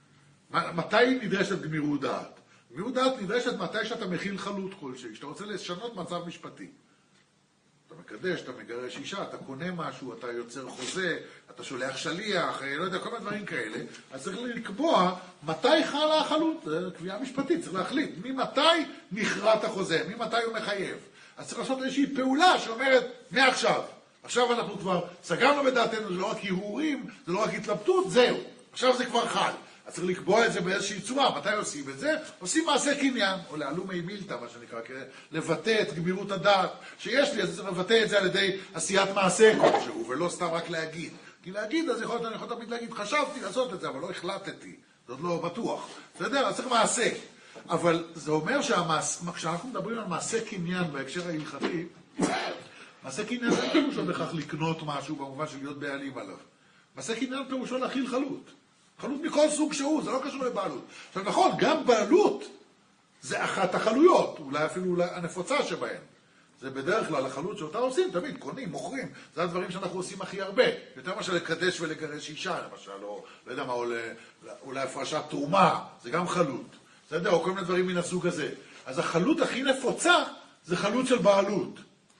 מתי נדרשת גמירות דעת? גמירות דעת נדרשת מתי שאתה מכיל חלות כלשהי, שאתה רוצה לשנות מצב משפטי. אתה מקדש, אתה מגרש אישה, אתה קונה משהו, אתה יוצר חוזה, אתה שולח שליח, לא יודע, כל מיני דברים כאלה. אז צריך לקבוע מתי חלה החלות, זה קביעה משפטית, צריך להחליט ממתי נכרת החוזה, ממתי הוא מחייב. אז צריך לעשות איזושהי פעולה שאומרת, מעכשיו, עכשיו אנחנו כבר סגרנו בדעתנו, זה לא רק הרהורים, זה לא רק התלבטות, זהו, עכשיו זה כבר חל. אז צריך לקבוע את זה באיזושהי צורה. מתי עושים את זה? עושים מעשה קניין, או להלומי מילתא, מה שנקרא, לבטא את גמירות הדעת שיש לי, אז צריך לבטא את זה על ידי עשיית מעשה כלשהו, ולא סתם רק להגיד. כי להגיד, אז יכול, אני יכול תמיד להגיד, חשבתי לעשות את זה, אבל לא החלטתי. זאת לא בטוח. בסדר? אז צריך מעשה. אבל זה אומר שכשאנחנו מדברים על מעשה קניין בהקשר ההלכתי, מעשה קניין זה פירושו בכך לקנות משהו במובן של להיות בעלים עליו. מעשה קניין פירושו להכיל חלות. חלות מכל סוג שהוא, זה לא קשור לבעלות. עכשיו נכון, גם בעלות זה אחת החלויות, אולי אפילו הנפוצה שבהן. זה בדרך כלל החלות שאותה עושים, תמיד קונים, מוכרים. זה הדברים שאנחנו עושים הכי הרבה. יותר מאשר לקדש ולגרש אישה, למשל, או לא יודע מה, או להפרשת תרומה, זה גם חלות. זה יודע, או כל מיני דברים מן הסוג הזה. אז החלות הכי נפוצה זה חלות של בעלות.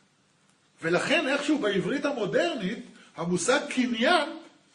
ולכן איכשהו בעברית המודרנית, המושג קניין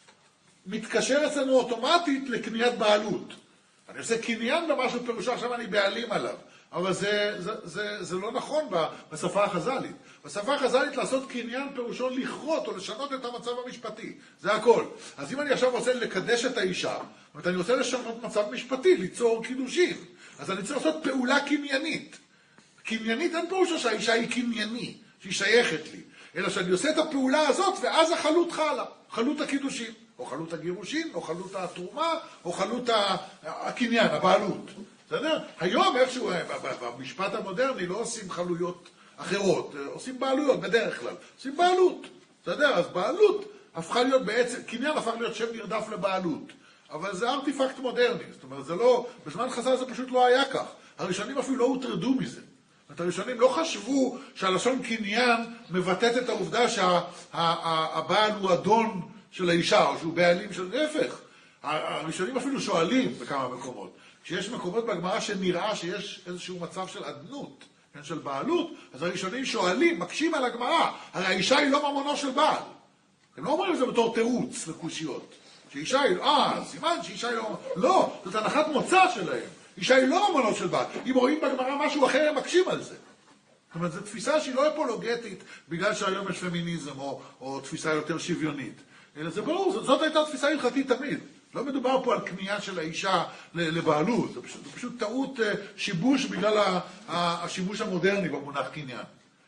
מתקשר אצלנו אוטומטית לקניית בעלות. אני עושה קניין במשהו פירושו, עכשיו אני בעלים עליו. אבל זה, זה, זה, זה לא נכון בשפה החז"לית. בשפה החז"לית לעשות קניין פירושו לכרות או לשנות את המצב המשפטי. זה הכל. אז אם אני עכשיו רוצה לקדש את האישה, זאת אומרת, אני רוצה לשנות מצב משפטי, ליצור קידושים, אז אני צריך לעשות פעולה קניינית. קניינית אין פירושו שהאישה היא קנייני, שהיא שייכת לי. אלא שאני עושה את הפעולה הזאת, ואז החלות חלה, חלות הקידושים. או חלות הגירושין, או חלות התרומה, או חלות הקניין, הבעלות. בסדר? היום איכשהו, במשפט המודרני לא עושים חלויות אחרות, עושים בעלויות בדרך כלל. עושים בעלות. בסדר? אז בעלות הפכה להיות בעצם, קניין הפך להיות שם נרדף לבעלות. אבל זה ארטיפקט מודרני. זאת אומרת, זה לא, בזמן חז"ל זה פשוט לא היה כך. הראשונים אפילו לא הוטרדו מזה. זאת אומרת, הראשונים לא חשבו שהלשון קניין מבטאת את העובדה שהבעל הוא אדון של האישה, או שהוא בעלים של להפך. הראשונים אפילו שואלים בכמה מקומות. כשיש מקומות בגמרא שנראה שיש איזשהו מצב של אדנות, של בעלות, אז הראשונים שואלים, מקשים על הגמרא. הרי האישה היא לא ממונו של בעל. הם לא אומרים את זה בתור תירוץ לקושיות. שאישה היא, אה, סימן שאישה היא לא... לא, זאת הנחת מוצא שלהם. אישה היא לא ממונו של בעל. אם רואים בגמרא משהו אחר, הם מקשים על זה. אומרת, זו תפיסה שהיא לא אפולוגטית בגלל שהיום יש פמיניזם או, או תפיסה יותר שוויונית. אלא זה ברור, זאת, זאת הייתה תפיסה הלכתית תמיד. לא מדובר פה על קנייה של האישה לבעלות, זה פשוט, זה פשוט טעות שיבוש בגלל השימוש המודרני במונח קניין.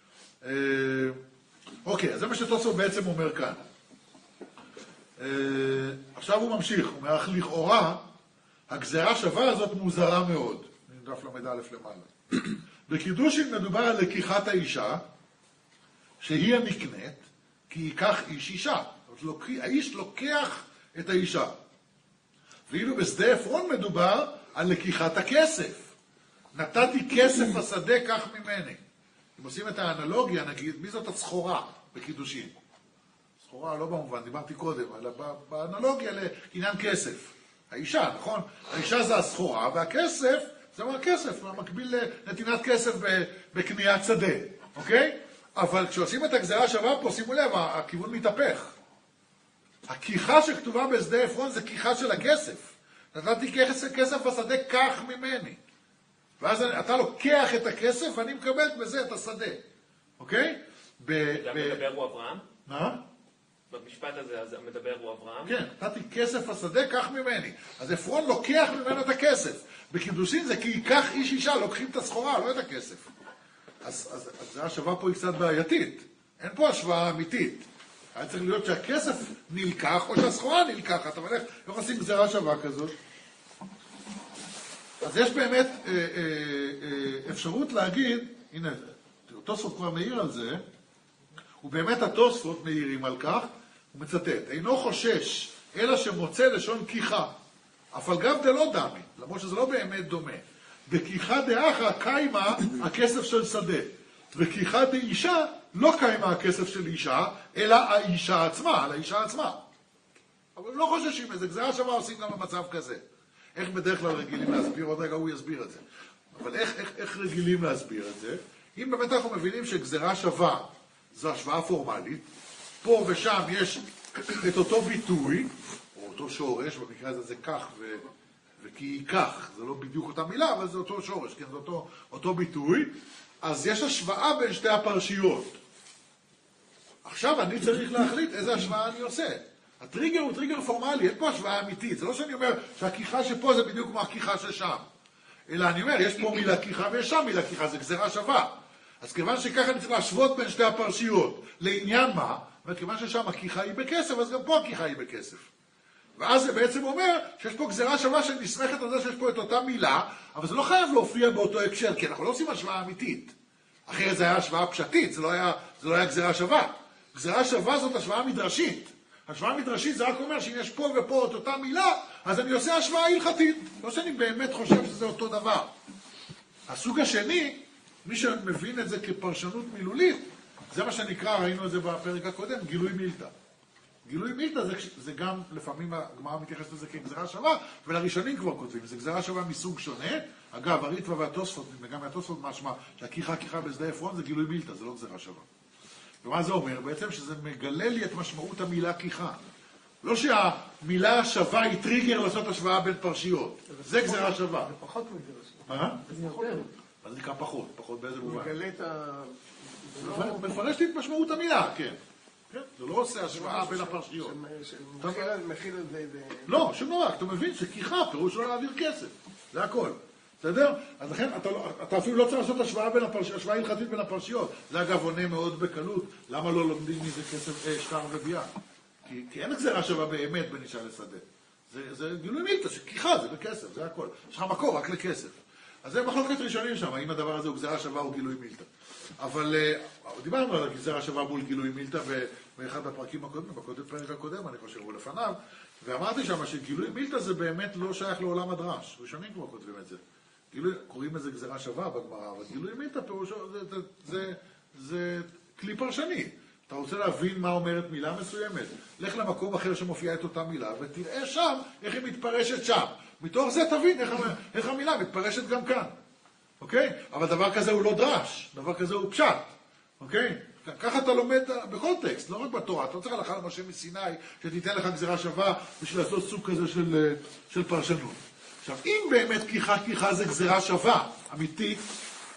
אוקיי, אז זה מה שתוספות בעצם אומר כאן. עכשיו הוא ממשיך, הוא אומר, אך לכאורה, הגזרה שווה הזאת מוזרה מאוד. דף למד א' למעלה. בקידושין מדובר על לקיחת האישה, שהיא הנקנית, כי ייקח איש אישה. האיש לוקח את האישה. ואילו בשדה עפרון מדובר על לקיחת הכסף. נתתי כסף השדה, כך ממני. אם עושים את האנלוגיה, נגיד, מי זאת הסחורה בקידושין? סחורה לא במובן, דיברתי קודם, אלא באנלוגיה לעניין כסף. האישה, נכון? האישה זה הסחורה, והכסף, זה מה הכסף, מקביל לנתינת כסף בקניית שדה, אוקיי? אבל כשעושים את הגזרה שווה פה, שימו לב, הכיוון מתהפך. הכיחה שכתובה בשדה עפרון זה כיחה של הכסף. נתתי כסף, כסף השדה, כך ממני. ואז אתה לוקח את הכסף, ואני מקבלת בזה את השדה. אוקיי? המדבר הוא אברהם? מה? במשפט הזה, אז המדבר הוא אברהם? כן, נתתי כסף השדה, כך ממני. אז עפרון לוקח ממנו את הכסף. בקידושין זה כי ייקח איש אישה, לוקחים את הסחורה, לא את הכסף. אז, אז, אז זה השוואה פה היא קצת בעייתית. אין פה השוואה אמיתית. היה צריך להיות שהכסף נלקח או שהסחורה נלקחת, אבל איך, איך עושים גזרה שווה כזאת? אז יש באמת אה, אה, אה, אפשרות להגיד, הנה, תוספות כבר מעיר על זה, ובאמת התוספות מעירים על כך, הוא מצטט, אינו חושש, אלא שמוצא לשון כיחה, אף על גב דלא דמי, למרות שזה לא באמת דומה. בכיחה דאחה קיימה הכסף של שדה, וכיחה דאישה לא קיימה הכסף של אישה, אלא האישה עצמה, על האישה עצמה. אבל לא חוששים איזה, גזרה שווה עושים גם במצב כזה. איך בדרך כלל רגילים להסביר? עוד רגע הוא יסביר את זה. אבל איך, איך, איך רגילים להסביר את זה? אם באמת אנחנו מבינים שגזרה שווה זו השוואה פורמלית, פה ושם יש את אותו ביטוי, או אותו שורש, במקרה הזה זה כך ו... וכי ייקח, זה לא בדיוק אותה מילה, אבל זה אותו שורש, כן, זה אותו, אותו ביטוי, אז יש השוואה בין שתי הפרשיות. עכשיו אני צריך להחליט איזה השוואה אני עושה. הטריגר הוא טריגר פורמלי, אין פה השוואה אמיתית. זה לא שאני אומר שהכיחה שפה זה בדיוק כמו הכיחה ששם. אלא אני אומר, יש פה מילה כיחה ויש שם מילה כיחה, זה גזרה שווה. אז כיוון שככה אני צריך להשוות בין שתי הפרשיות. לעניין מה? וכיוון ששם הכיחה היא בכסף, אז גם פה הכיחה היא בכסף. ואז זה בעצם אומר שיש פה גזרה שווה שנסמכת על זה שיש פה את אותה מילה, אבל זה לא חייב להופיע באותו הקשר, כי אנחנו לא עושים השוואה אמיתית. אחרת זה היה השוואה פשטית, זה לא היה, זה לא היה גזרה שווה. גזרה שווה זאת השוואה מדרשית. השוואה מדרשית זה רק אומר שאם יש פה ופה את אותה מילה, אז אני עושה השוואה הלכתית. לא שאני באמת חושב שזה אותו דבר. הסוג השני, מי שמבין את זה כפרשנות מילולית, זה מה שנקרא, ראינו את זה בפרק הקודם, גילוי מילתא. גילוי מילתא זה, זה גם, לפעמים הגמרא מתייחסת לזה כגזרה שווה, ולראשונים כבר כותבים, זה גזרה שווה מסוג שונה. אגב, הריטב"א והתוספות, וגם מהתוספות משמע, שהכיחה כיחה בשדה עפרון זה גילוי מילתא, זה לא גזרה שווה. ומה זה אומר? בעצם שזה מגלה לי את משמעות המילה כיחה. לא שהמילה שווה היא טריגר לעשות השוואה בין פרשיות. זה גזרה שווה. זה פחות מגזרה שווה. מה? זה יותר. אז זה נקרא פחות, פחות באיזה מובן. מגלה את ה... מפרש לי את משמעות המילה, כן. זה לא עושה השוואה בין הפרשיות. מכיל את זה... לא, שום דבר, אתה מבין שכיחה, פירוש לא להעביר כסף. זה הכל. בסדר? אז לכן אתה, לא, אתה אפילו לא צריך לעשות השוואה בין הפרשיות, השוואה הלכתית בין הפרשיות. זה אגב עונה מאוד בקלות. למה לא לומדים מזה כסף, אה, שטר וביאה? כי, כי אין גזרה שווה באמת בין אישה לשדה. זה, זה גילוי מילתא, שכיחה זה בכסף, זה הכל. יש לך מקור רק לכסף. אז זה מחלוקת ראשונים שם, האם הדבר הזה הוא גזרה שווה או גילוי מילתא. אבל uh, דיברנו על גזרה שווה מול גילוי מילתא באחד הפרקים הקודמים, בקודם פרק הקודם, אני חושב, הוא לפניו, ואמרתי שם שגילוי מילתא זה באמת לא שייך לעולם הדרש. ראשונים כבר כותבים את זה. גילוי, קוראים לזה גזרה שווה בגמרא, אבל גילוי מילתא פירושו, זה, זה, זה, זה כלי פרשני. אתה רוצה להבין מה אומרת מילה מסוימת, לך למקום אחר שמופיעה את אותה מילה, ותראה שם איך היא מתפרשת שם. מתוך זה תבין איך, איך המילה מתפרשת גם כאן. אוקיי? אבל דבר כזה הוא לא דרש, דבר כזה הוא פשט. אוקיי? ככה אתה לומד בכל טקסט, לא רק בתורה. אתה לא צריך הלכה למשה מסיני שתיתן לך גזירה שווה בשביל לעשות סוג כזה של, של פרשנות. עכשיו, אם באמת כיחה כיחה זה גזירה שווה, אמיתית,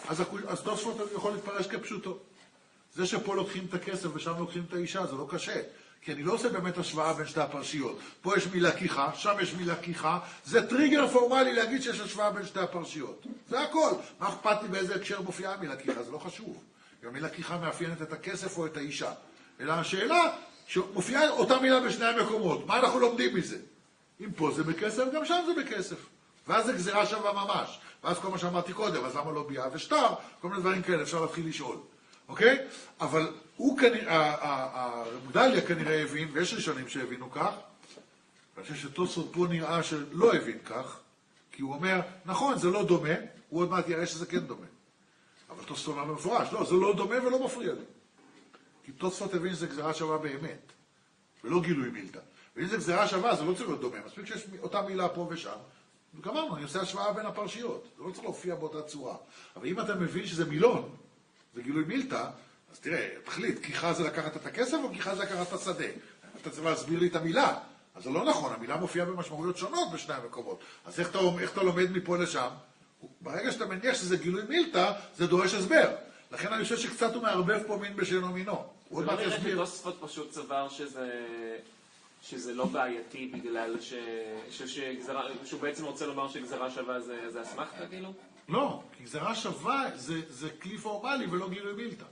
אז, אז תוספות יכול להתפרש כפשוטו. זה שפה לוקחים את הכסף ושם לוקחים את האישה, זה לא קשה. כי אני לא עושה באמת השוואה בין שתי הפרשיות. פה יש מילה כיחה, שם יש מילה כיחה. זה טריגר פורמלי להגיד שיש השוואה בין שתי הפרשיות. זה הכל. מה אכפת לי באיזה הקשר מופיעה המילה כיחה? זה לא חשוב. אם המילה כיחה מאפיינת את הכסף או את האישה. אלא השאלה שמופיעה אותה מילה בשני המקומות. מה אנחנו לומדים מזה? אם פה זה בכסף, גם שם זה בכסף. ואז זה גזירה שווה ממש. ואז כל מה שאמרתי קודם, אז למה לא ביאה ושטר? כל מיני דברים כאלה, אפשר להתחיל לשאול. אוקיי? אבל הוא כנראה, המודליה כנראה הבין, ויש ראשונים שהבינו כך, ואני חושב שתוספות פה נראה שלא הבין כך, כי הוא אומר, נכון, זה לא דומה, הוא עוד מעט יראה שזה כן דומה. אבל תוספות אומר במפורש, לא, זה לא דומה ולא מפריע לי. כי תוספות הבין שזה גזירה שווה באמת, ולא גילוי מילתא. ואם זה גזירה שווה, זה לא צריך להיות דומה, מספיק שיש אותה מילה פה ושם. וכמובן, אני עושה השוואה בין הפרשיות, זה לא צריך להופיע באותה צורה. אבל אם אתה מבין שזה מילון, זה גילוי מילתא, אז תראה, תחליט, כיחה זה לקחת את הכסף או כיחה זה לקחת את השדה? אתה צריך להסביר לי את המילה. אז זה לא נכון, המילה מופיעה במשמעויות שונות בשני המקומות. אז איך אתה, איך אתה לומד מפה לשם? ברגע שאתה מניח שזה גילוי מילתא, זה דורש הסבר. לכן אני חושב שקצת הוא מערבב פה מין בשאינו מינו. זה לא נראה שתוספות פשוט סבר שזה... שזה לא בעייתי בגלל ש... ש... שגזרה... שהוא בעצם רוצה לומר שגזרה שווה זה, זה אסמכתא, כאילו? לא, כי גזרה שווה זה, זה כלי פורמלי ולא גילוי מילתא.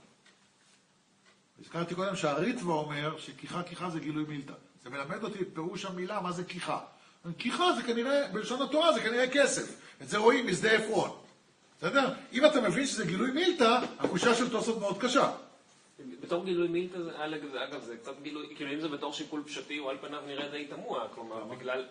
הזכרתי קודם שהריטב"א אומר שכיחה כיחה זה גילוי מילתא. זה מלמד אותי את פירוש המילה מה זה כיחה. כיחה זה כנראה, בלשון התורה זה כנראה כסף. את זה רואים משדה עפרון. בסדר? אם אתה מבין שזה גילוי מילתא, הקושייה של תוספות מאוד קשה. בתור גילוי מילתא, אגב, זה קצת גילוי, כאילו אם זה בתור שיקול פשטי, הוא על פניו נראה די תמוה, כלומר, בגלל,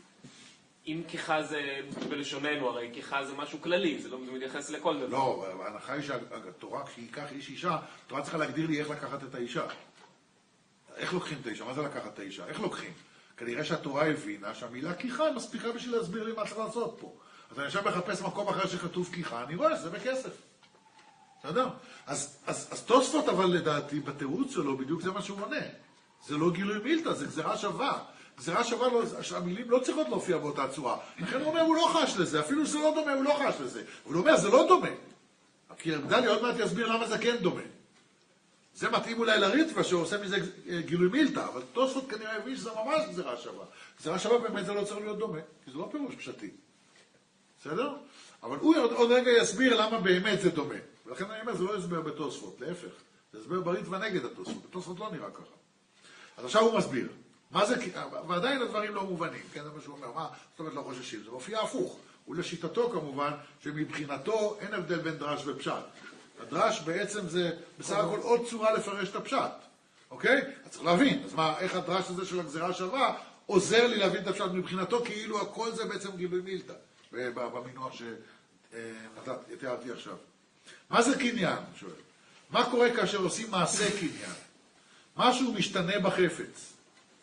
אם כיחה זה, בלשוננו, הרי כיחה זה משהו כללי, זה לא מתייחס לכל דבר. לא, ההנחה היא שהתורה, כשהיא ייקח איש אישה, התורה צריכה להגדיר לי איך לקחת את האישה. איך לוקחים את האישה? מה זה לקחת את האישה? איך לוקחים? כנראה שהתורה הבינה שהמילה כיחה מספיקה בשביל להסביר לי מה צריך לעשות פה. אז אני עכשיו מחפש מקום אחר שכתוב כיחה, אני רואה שזה בכסף. בסדר? אז, אז, אז תוספות, אבל לדעתי, בתירוץ שלו, בדיוק זה מה שהוא עונה. זה לא גילוי מילתא, זה גזירה שווה. גזירה שווה, לא, המילים לא צריכות להופיע באותה צורה. לכן הוא אומר, הוא לא חש לזה, אפילו שזה לא דומה, הוא לא חש לזה. הוא אומר, זה לא דומה. כי דלי עוד מעט יסביר למה זה כן דומה. זה מתאים אולי לריטב"א, שעושה מזה גילוי מילתא, אבל תוספות כנראה הבין שזה ממש גזירה שווה. גזירה שווה באמת זה לא צריך להיות דומה, כי זה לא פירוש פשטי. בסדר? אבל הוא עוד, עוד רגע יסביר למה באמת זה דומה. ולכן אני אומר, זה לא הסבר בתוספות, להפך. זה הסבר בריטב"א נגד התוספות. בתוספות לא נראה ככה. אז עכשיו הוא מסביר. מה זה, ועדיין הדברים לא מובנים, כן? זה מה שהוא אומר, מה? זאת אומרת לא חוששים. זה מופיע הפוך. ולשיטתו כמובן, שמבחינתו אין הבדל בין דרש ופשט. הדרש בעצם זה בסך הכל עוד צורה לפרש את הפשט. אוקיי? אז צריך להבין. אז מה, איך הדרש הזה של הגזירה שווה עוזר לי להבין את הפשט מבחינתו, כאילו הכל זה בעצם גילוי מילתא. במינוח שתיארתי עכשיו. מה זה קניין? שואל. מה קורה כאשר עושים מעשה קניין? משהו משתנה בחפץ.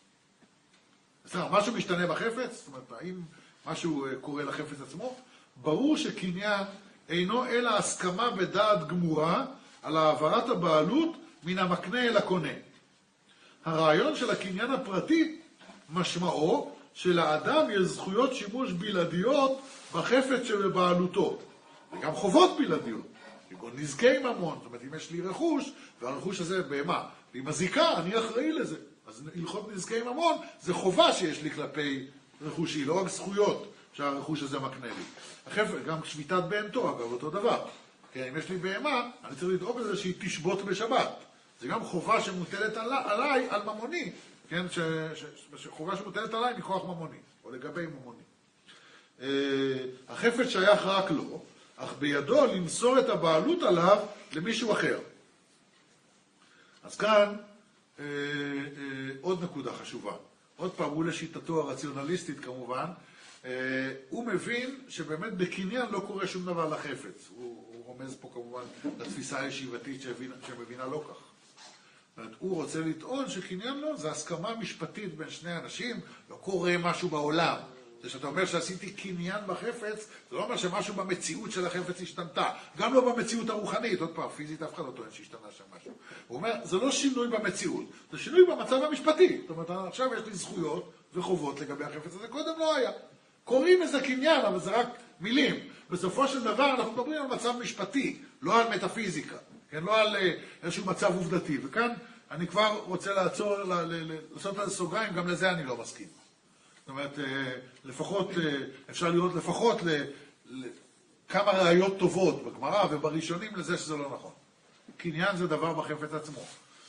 משהו משתנה בחפץ? זאת אומרת, האם משהו קורה לחפץ עצמו? ברור שקניין אינו אלא הסכמה בדעת גמורה על העברת הבעלות מן המקנה אל הקונה. הרעיון של הקניין הפרטי משמעו שלאדם יש זכויות שימוש בלעדיות בחפץ שבבעלותו, וגם חובות בלעדיות, כגון נזקי ממון. זאת אומרת, אם יש לי רכוש, והרכוש הזה בהמה, והיא מזיקה, אני אחראי לזה. אז הלכות נזקי ממון זה חובה שיש לי כלפי רכושי, לא רק זכויות שהרכוש הזה מקנה לי. החפץ, גם שביתת בהמתו, אגב, אותו דבר. כי אם יש לי בהמה, אני צריך לדאוג לזה שהיא תשבות בשבת. זה גם חובה שמוטלת עליי, על ממוני, כן? ש, ש, ש, חובה שמוטלת עליי מכוח ממוני, או לגבי ממוני. Uh, החפץ שייך רק לו, אך בידו למסור את הבעלות עליו למישהו אחר. אז כאן uh, uh, עוד נקודה חשובה. עוד פעם, הוא לשיטתו הרציונליסטית כמובן, uh, הוא מבין שבאמת בקניין לא קורה שום דבר לחפץ. הוא, הוא רומז פה כמובן לתפיסה הישיבתית שמבינה, שמבינה לא כך. הוא רוצה לטעון שקניין לא, זה הסכמה משפטית בין שני אנשים, לא קורה משהו בעולם. זה שאתה אומר שעשיתי קניין בחפץ, זה לא אומר שמשהו במציאות של החפץ השתנתה. גם לא במציאות הרוחנית, עוד פעם, פיזית אף אחד לא טוען שהשתנה שם משהו. הוא אומר, זה לא שינוי במציאות, זה שינוי במצב המשפטי. זאת אומרת, עכשיו יש לי זכויות וחובות לגבי החפץ הזה, קודם לא היה. קוראים איזה קניין, אבל זה רק מילים. בסופו של דבר אנחנו מדברים על מצב משפטי, לא על מטאפיזיקה, כן? לא על איזשהו מצב עובדתי. וכאן אני כבר רוצה לעצור, לעשות על סוגריים, גם לזה אני לא מסכים. זאת אומרת, לפחות, אפשר לראות לפחות כמה ראיות טובות בגמרא ובראשונים לזה שזה לא נכון. קניין זה דבר בחפץ עצמו.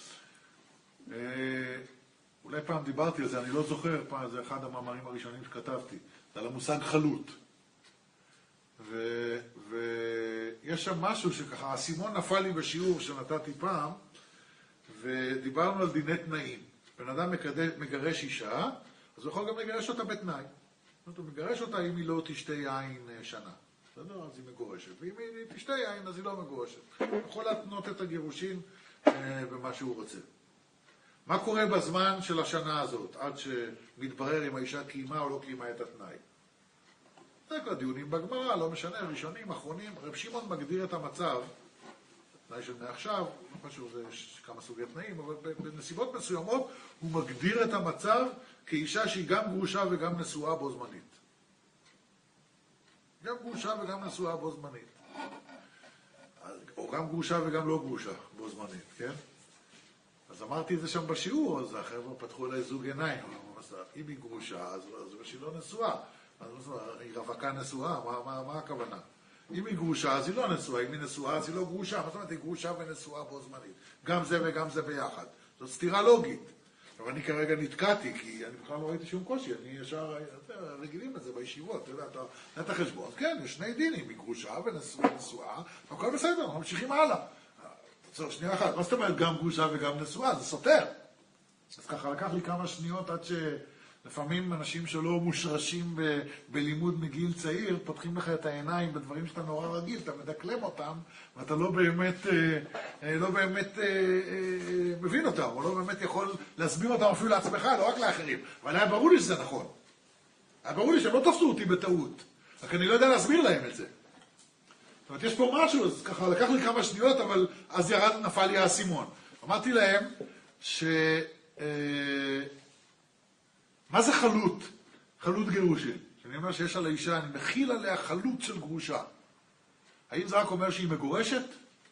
אולי פעם דיברתי על זה, אני לא זוכר, פעם זה אחד המאמרים הראשונים שכתבתי, זה על המושג חלות. ויש שם משהו שככה, הסימון נפל לי בשיעור שנתתי פעם, ודיברנו על דיני תנאים. בן אדם מגרש אישה, אז הוא יכול גם לגרש אותה בתנאי. הוא מגרש אותה אם היא לא תשתה יין שנה. בסדר? אז היא מגורשת. ואם היא תשתה יין, אז היא לא מגורשת. הוא יכול להתנות את הגירושים במה שהוא רוצה. מה קורה בזמן של השנה הזאת, עד שמתברר אם האישה קיימה או לא קיימה את התנאי? זה כל הדיונים בגמרא, לא משנה, ראשונים, אחרונים. רב שמעון מגדיר את המצב, תנאי של מעכשיו, לא חשוב, זה כמה סוגי תנאים, אבל בנסיבות מסוימות הוא מגדיר את המצב כאישה שהיא גם גרושה וגם נשואה בו זמנית. גם גרושה וגם נשואה בו זמנית. או גם גרושה וגם לא גרושה בו זמנית, כן? אז אמרתי את זה שם בשיעור, אז החבר'ה פתחו אליי זוג עיניים. אם היא גרושה, אז היא לא נשואה. היא רווקה נשואה, מה, מה, מה הכוונה? אם היא גרושה, אז היא לא נשואה. אם היא נשואה, אז היא לא גרושה. מה זאת אומרת? היא גרושה ונשואה בו זמנית. גם זה וגם זה ביחד. זאת סתירה לוגית. אבל אני כרגע נתקעתי, כי אני בכלל לא ראיתי שום קושי. אני ישר, רגילים את זה בישיבות. אתה יודע, אתה יודע את החשבון. כן, יש שני דינים. היא גרושה ונשואה, והכל בסדר, אנחנו ממשיכים הלאה. שנייה אחת, מה זאת אומרת גם גרושה וגם נשואה? זה סותר. אז ככה לקח לי כמה שניות עד שלפעמים אנשים שלא מושרשים ב- בלימוד מגיל צעיר, פותחים לך את העיניים בדברים שאתה נורא רגיל, אתה מדקלם אותם, ואתה לא באמת, לא באמת מבין אותם, או לא באמת יכול להסביר אותם אפילו לעצמך, לא רק לאחרים. אבל היה ברור לי שזה נכון. היה ברור לי שהם לא תפסו אותי בטעות. רק אני לא יודע להסביר להם את זה. זאת אומרת, יש פה משהו, אז ככה לקח לי כמה שניות, אבל אז ירד, נפל לי האסימון. אמרתי להם ש... אה, מה זה חלות? חלות גירושים. כשאני אומר שיש על האישה, אני מכיל עליה חלות של גרושה. האם זה רק אומר שהיא מגורשת?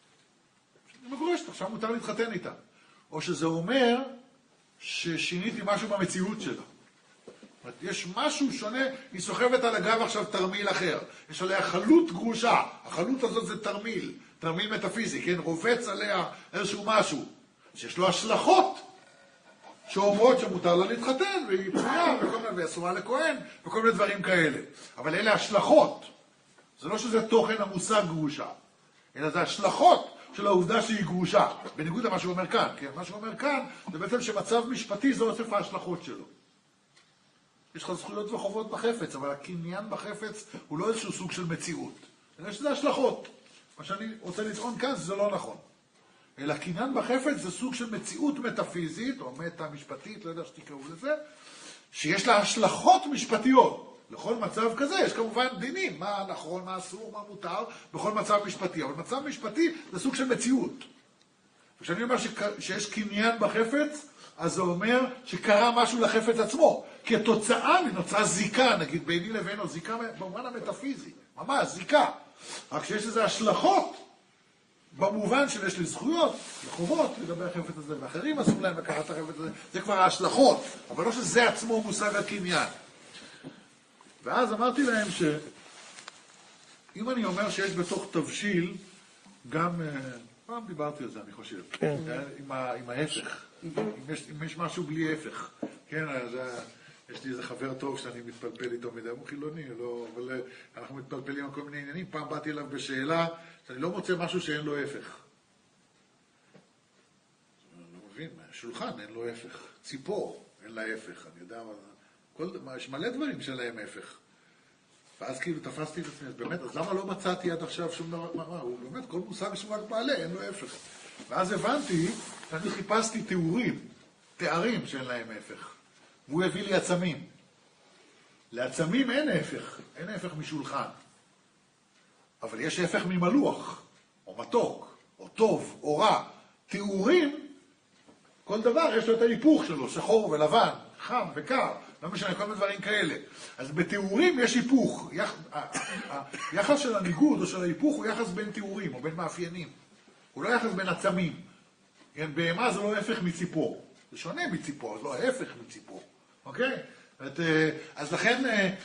היא מגורשת, עכשיו מותר להתחתן איתה. או שזה אומר ששיניתי משהו במציאות שלה. יש משהו שונה, היא סוחבת על הגב עכשיו תרמיל אחר. יש עליה חלות גרושה. החלות הזאת זה תרמיל, תרמיל מטאפיזי, כן? רובץ עליה איזשהו משהו, שיש לו השלכות שאומרות שמותר לה להתחתן, והיא פנויה, ואסורה לכהן, וכל מיני דברים כאלה. אבל אלה השלכות. זה לא שזה תוכן המושג גרושה, אלא זה השלכות של העובדה שהיא גרושה, בניגוד למה שהוא אומר כאן. כן? מה שהוא אומר כאן זה בעצם שמצב משפטי זה אוסף ההשלכות שלו. יש לך זכויות וחובות בחפץ, אבל הקניין בחפץ הוא לא איזשהו סוג של מציאות. אלא שזה השלכות. מה שאני רוצה לטעון כאן זה לא נכון. אלא קניין בחפץ זה סוג של מציאות מטאפיזית, או מטה משפטית, לא יודע שתקראו לזה, שיש לה השלכות משפטיות. לכל מצב כזה יש כמובן דינים, מה נכון, מה אסור, מה מותר, בכל מצב משפטי. אבל מצב משפטי זה סוג של מציאות. וכשאני אומר שיש קניין בחפץ, אז זה אומר שקרה משהו לחפץ עצמו. כתוצאה נוצרה זיקה, נגיד ביני לבינו, זיקה במובן המטאפיזי, ממש זיקה. רק שיש לזה השלכות, במובן שיש לי זכויות, לחובות, לגבי החפץ הזה, ואחרים אסור להם לקחת את החפץ הזה, זה כבר ההשלכות, אבל לא שזה עצמו מושג הקניין. ואז אמרתי להם שאם אני אומר שיש בתוך תבשיל, גם, פעם דיברתי על זה, אני חושב, עם, ה, עם ההפך, אם יש, אם יש משהו בלי הפך, כן, אז יש לי איזה חבר טוב שאני מתפלפל איתו מדי, הוא חילוני, לא, אבל אנחנו מתפלפלים על כל מיני עניינים, פעם באתי אליו בשאלה, שאני לא מוצא משהו שאין לו הפך. אני לא מבין, שולחן אין לו הפך, ציפור אין לה הפך, אני יודע, כל, יש מלא דברים שאין להם הפך. ואז כאילו תפסתי את עצמי, אז באמת, אז למה לא מצאתי עד עכשיו שום דבר, מה, מה, הוא באמת, כל מושג שהוא רק מעלה, אין לו הפך. ואז הבנתי, שאני חיפשתי תיאורים, תארים שאין להם הפך. והוא הביא לי עצמים. לעצמים אין הפך, אין הפך משולחן. אבל יש הפך ממלוח, או מתוק, או טוב, או רע. תיאורים, כל דבר יש לו את ההיפוך שלו, שחור ולבן, חם וקר, לא משנה, כל מיני דברים כאלה. אז בתיאורים יש היפוך. היחס של הניגוד או של ההיפוך הוא יחס בין תיאורים או בין מאפיינים. הוא לא יחס בין עצמים. כן, בהמה זה לא ההפך מציפור. זה שונה מציפור, זה לא ההפך מציפור. אוקיי? אז לכן,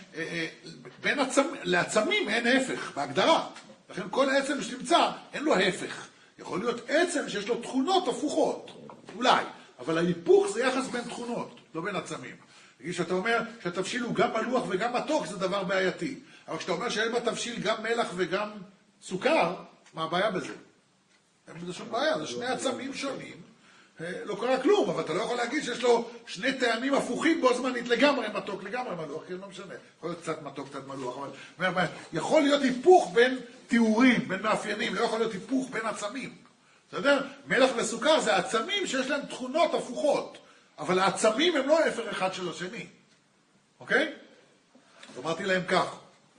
בין עצמ... לעצמים אין ההפך, בהגדרה. לכן כל עצם שתמצא, אין לו ההפך. יכול להיות עצם שיש לו תכונות הפוכות, אולי. אבל ההיפוך זה יחס בין תכונות, לא בין עצמים. כשאתה אומר שהתבשיל הוא גם מלוח וגם מתוק, זה דבר בעייתי. אבל כשאתה אומר שאין בתבשיל גם מלח וגם סוכר, מה הבעיה בזה? אין בזה שום בעיה, זה שני עצמים שונים. לא קרה כלום, אבל אתה לא יכול להגיד שיש לו שני טעמים הפוכים בו זמנית, לגמרי מתוק, לגמרי מלוח, כי לא משנה. יכול להיות קצת מתוק, קצת מלוח, אבל יכול להיות היפוך בין תיאורים, בין מאפיינים, לא יכול להיות היפוך בין עצמים. אתה יודע, מלח וסוכר זה עצמים שיש להם תכונות הפוכות, אבל העצמים הם לא ההפך אחד של השני. אוקיי? אז אמרתי להם כך,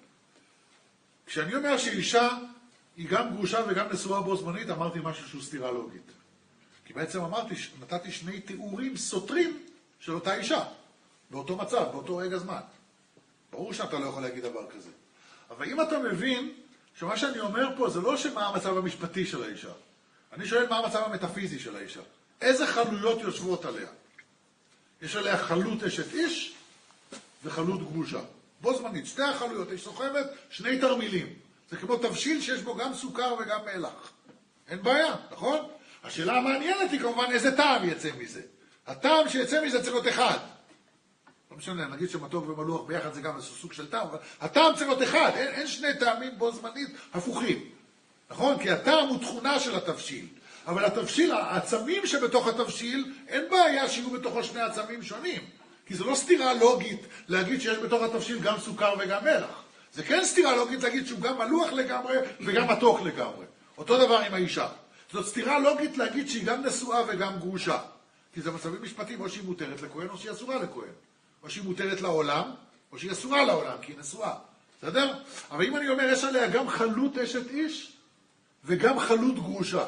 כשאני אומר שאישה היא גם גרושה וגם נשואה בו זמנית, אמרתי משהו שהוא סתירה לוגית. כי בעצם אמרתי, נתתי שני תיאורים סותרים של אותה אישה, באותו מצב, באותו רגע זמן. ברור שאתה לא יכול להגיד דבר כזה. אבל אם אתה מבין שמה שאני אומר פה זה לא שמה המצב המשפטי של האישה. אני שואל מה המצב המטאפיזי של האישה. איזה חלויות יושבות עליה? יש עליה חלות אשת איש וחלות גרושה. בו זמנית, שתי החלויות, יש סוחבת שני תרמילים. זה כמו תבשיל שיש בו גם סוכר וגם מלח. אין בעיה, נכון? השאלה המעניינת היא כמובן איזה טעם יצא מזה. הטעם שיצא מזה צריך להיות אחד. לא משנה, נגיד שמתוק ומלוח ביחד זה גם איזה סוג של טעם, אבל הטעם צריך להיות אחד, אין, אין שני טעמים בו זמנית הפוכים. נכון? כי הטעם הוא תכונה של התבשיל. אבל התבשיל, העצמים שבתוך התבשיל, אין בעיה שיהיו בתוכו שני עצמים שונים. כי זה לא סתירה לוגית להגיד שיש בתוך התבשיל גם סוכר וגם מלח. זה כן סתירה לוגית להגיד שהוא גם מלוח לגמרי וגם מתוק לגמרי. אותו דבר עם האישה. זאת סתירה לוגית להגיד שהיא גם נשואה וגם גרושה. כי זה מצבים משפטיים, או שהיא מותרת לכהן או שהיא אסורה לכהן. או שהיא מותרת לעולם, או שהיא אסורה לעולם, כי היא נשואה. בסדר? אבל אם אני אומר, יש עליה גם חלות אשת איש וגם חלות גרושה.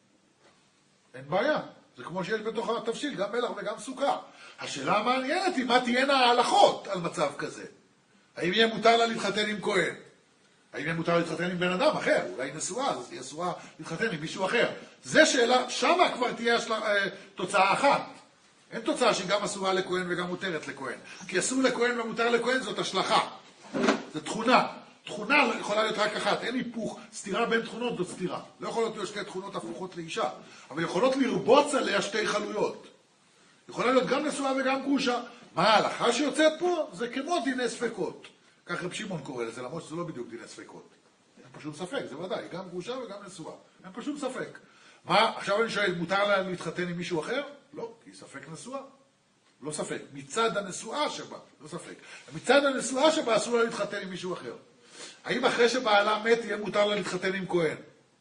אין בעיה. זה כמו שיש בתוך התבשיל, גם מלח וגם סוכר. השאלה המעניינת היא מה תהיינה ההלכות על מצב כזה. האם יהיה מותר לה להתחתן עם כהן? האם יהיה מותר להתחתן עם בן אדם אחר? אולי נשואה, אז תהיה אסורה להתחתן עם מישהו אחר. זה שאלה, שמה כבר תהיה השל... תוצאה אחת. אין תוצאה שהיא גם אסורה לכהן וגם מותרת לכהן. כי אסור לכהן ומותר לכהן זאת השלכה. זה תכונה. תכונה יכולה להיות רק אחת, אין היפוך. סתירה בין תכונות זאת סתירה. לא יכולות להיות שתי תכונות הפוכות לאישה, אבל יכולות לרבוץ עליה שתי חלויות. יכולה להיות גם נשואה וגם גרושה. מה ההלכה שיוצאת פה? זה כמו דיני ספקות. כך רב שמעון קורא לזה, למרות שזה לא בדיוק דיני ספקות. אין פשוט ספק, זה ודאי, גם גרושה וגם נשואה. אין פשוט ספק. מה, עכשיו אני שואל, מותר לה להתחתן עם מישהו אחר? לא, כי ספק נשואה. לא ספק. מצד הנשואה שבה, לא ספק. מצד הנשואה שבה אסור לה להתחתן עם מישהו אחר. האם אחרי שבעלה מת יהיה מותר לה להתחתן עם כהן?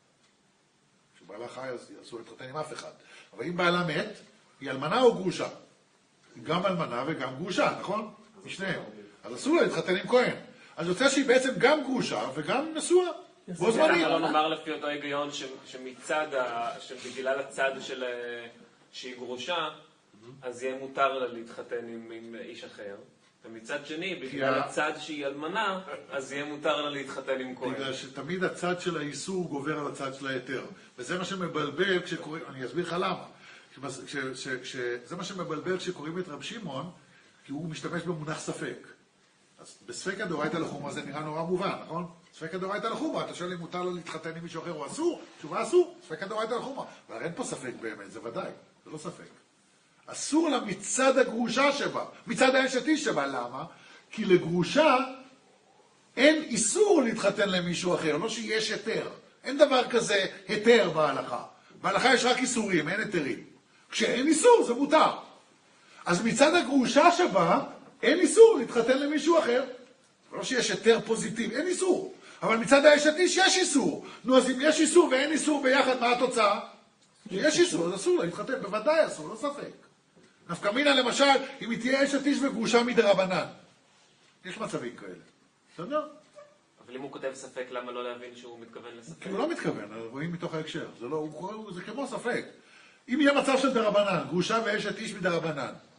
כשבעלה חי אז אסור להתחתן עם אף אחד. אבל אם בעלה מת, היא אלמנה או גרושה? היא גם אלמנה וגם גרושה, נכון? משניהם. אז אסור לה להתחתן עם כהן. אז יוצא שהיא בעצם גם גרושה וגם נשואה. בו זמנית. למה לא נאמר לפי אותו היגיון שמצד, שבגלל הצד של שהיא גרושה, אז יהיה מותר לה להתחתן עם איש אחר. ומצד שני, בגלל הצד שהיא אלמנה, אז יהיה מותר לה להתחתן עם כהן. בגלל שתמיד הצד של האיסור גובר על הצד של היתר. וזה מה שמבלבל כשקוראים, אני אסביר לך למה. זה מה שמבלבל כשקוראים את רב שמעון, כי הוא משתמש במונח ספק. אז בספק הדאורייתא לחומרא זה נראה נורא מובן, נכון? ספק הדאורייתא לחומרא, אתה שואל אם מותר לו להתחתן עם מישהו אחר או אסור? תשובה אסור, ספק הדאורייתא לחומרא. אבל אין פה ספק באמת, זה ודאי, זה לא ספק. אסור לה מצד הגרושה שבה, מצד האשת איש שבה, למה? כי לגרושה אין איסור להתחתן למישהו אחר, לא שיש היתר. אין דבר כזה היתר בהלכה. בהלכה יש רק איסורים, אין היתרים. כשאין איסור זה מותר. אז מצד הגרושה שבה אין איסור להתחתן למישהו אחר. לא שיש היתר פוזיטיב, אין איסור. אבל מצד האשת איש יש איסור. נו, אז אם יש איסור ואין איסור ביחד, מה התוצאה? יש איסור, אז אסור להתחתן, בוודאי אסור, לא ספק. נפקא מינה למשל, אם היא תהיה אשת איש וגרושה מדרבנן. יש מצבים כאלה. בסדר? אבל אם הוא כותב ספק, למה לא להבין שהוא מתכוון לספק? כי הוא לא מתכוון, רואים מתוך ההקשר. זה לא, הוא, זה כמו ספק. אם יהיה מצב של דרבנן, גרושה ואשת איש מדרבנן,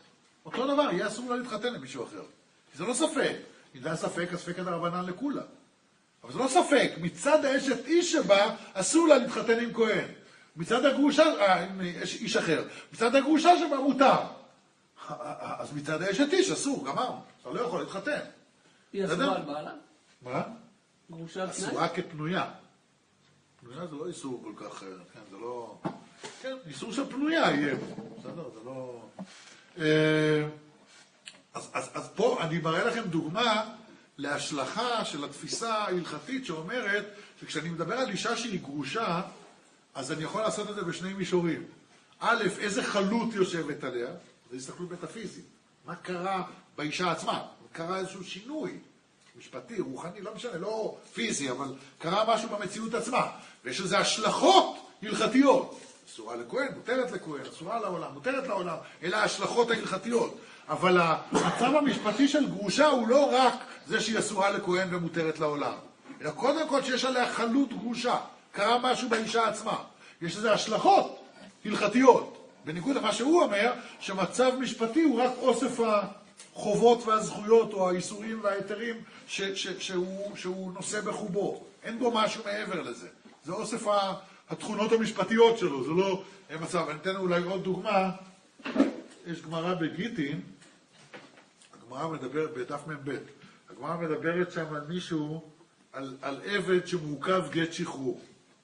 אותו דבר, יהיה אסור לה להתחתן למישהו אחר. זה לא ספק. אם זה היה ספק, אז ספק דרבנן לכולה. אבל זה לא ספק. מצד האשת איש שבה, אסור לה להתחתן עם כהן. מצד הגרושה, אה, עם איש אחר. מצד הגרושה שבה מותר. אז מצד האשת איש אסור, גמרנו. אתה לא יכול להתחתן. היא אסורה על בעלה? מה? גרושה על תנאי? אסורה כפנויה. פנויה זה לא איסור כל כך, כן, זה לא... כן, איסור של פנויה יהיה. בסדר, זה לא... אז, אז, אז פה אני מראה לכם דוגמה להשלכה של התפיסה ההלכתית שאומרת שכשאני מדבר על אישה שהיא גרושה, אז אני יכול לעשות את זה בשני מישורים. א', איזה חלות יושבת עליה, זה הסתכלות מטאפיזית. מה קרה באישה עצמה? קרה איזשהו שינוי. משפטי, רוחני, לא משנה, לא פיזי, אבל קרה משהו במציאות עצמה. ויש לזה השלכות הלכתיות. אסורה לכהן, מותרת לכהן, אסורה לעולם, מותרת לעולם. אלה ההשלכות ההלכתיות. אבל המצב המשפטי של גרושה הוא לא רק זה שהיא אסורה לכהן ומותרת לעולם. אלא קודם כל שיש עליה חלות גרושה. קרה משהו באישה עצמה. יש לזה השלכות הלכתיות. בניגוד למה שהוא אומר, שמצב משפטי הוא רק אוסף החובות והזכויות או האיסורים וההיתרים ש- ש- שהוא, שהוא נושא בחובו. אין בו משהו מעבר לזה. זה אוסף התכונות המשפטיות שלו, זה לא מצב. אני אתן אולי עוד דוגמה. יש גמרא בגיטין, הגמרא מדבר בדף מ"ב. הגמרא מדברת שם על מישהו, על, על עבד שמעוכב גט שחרור.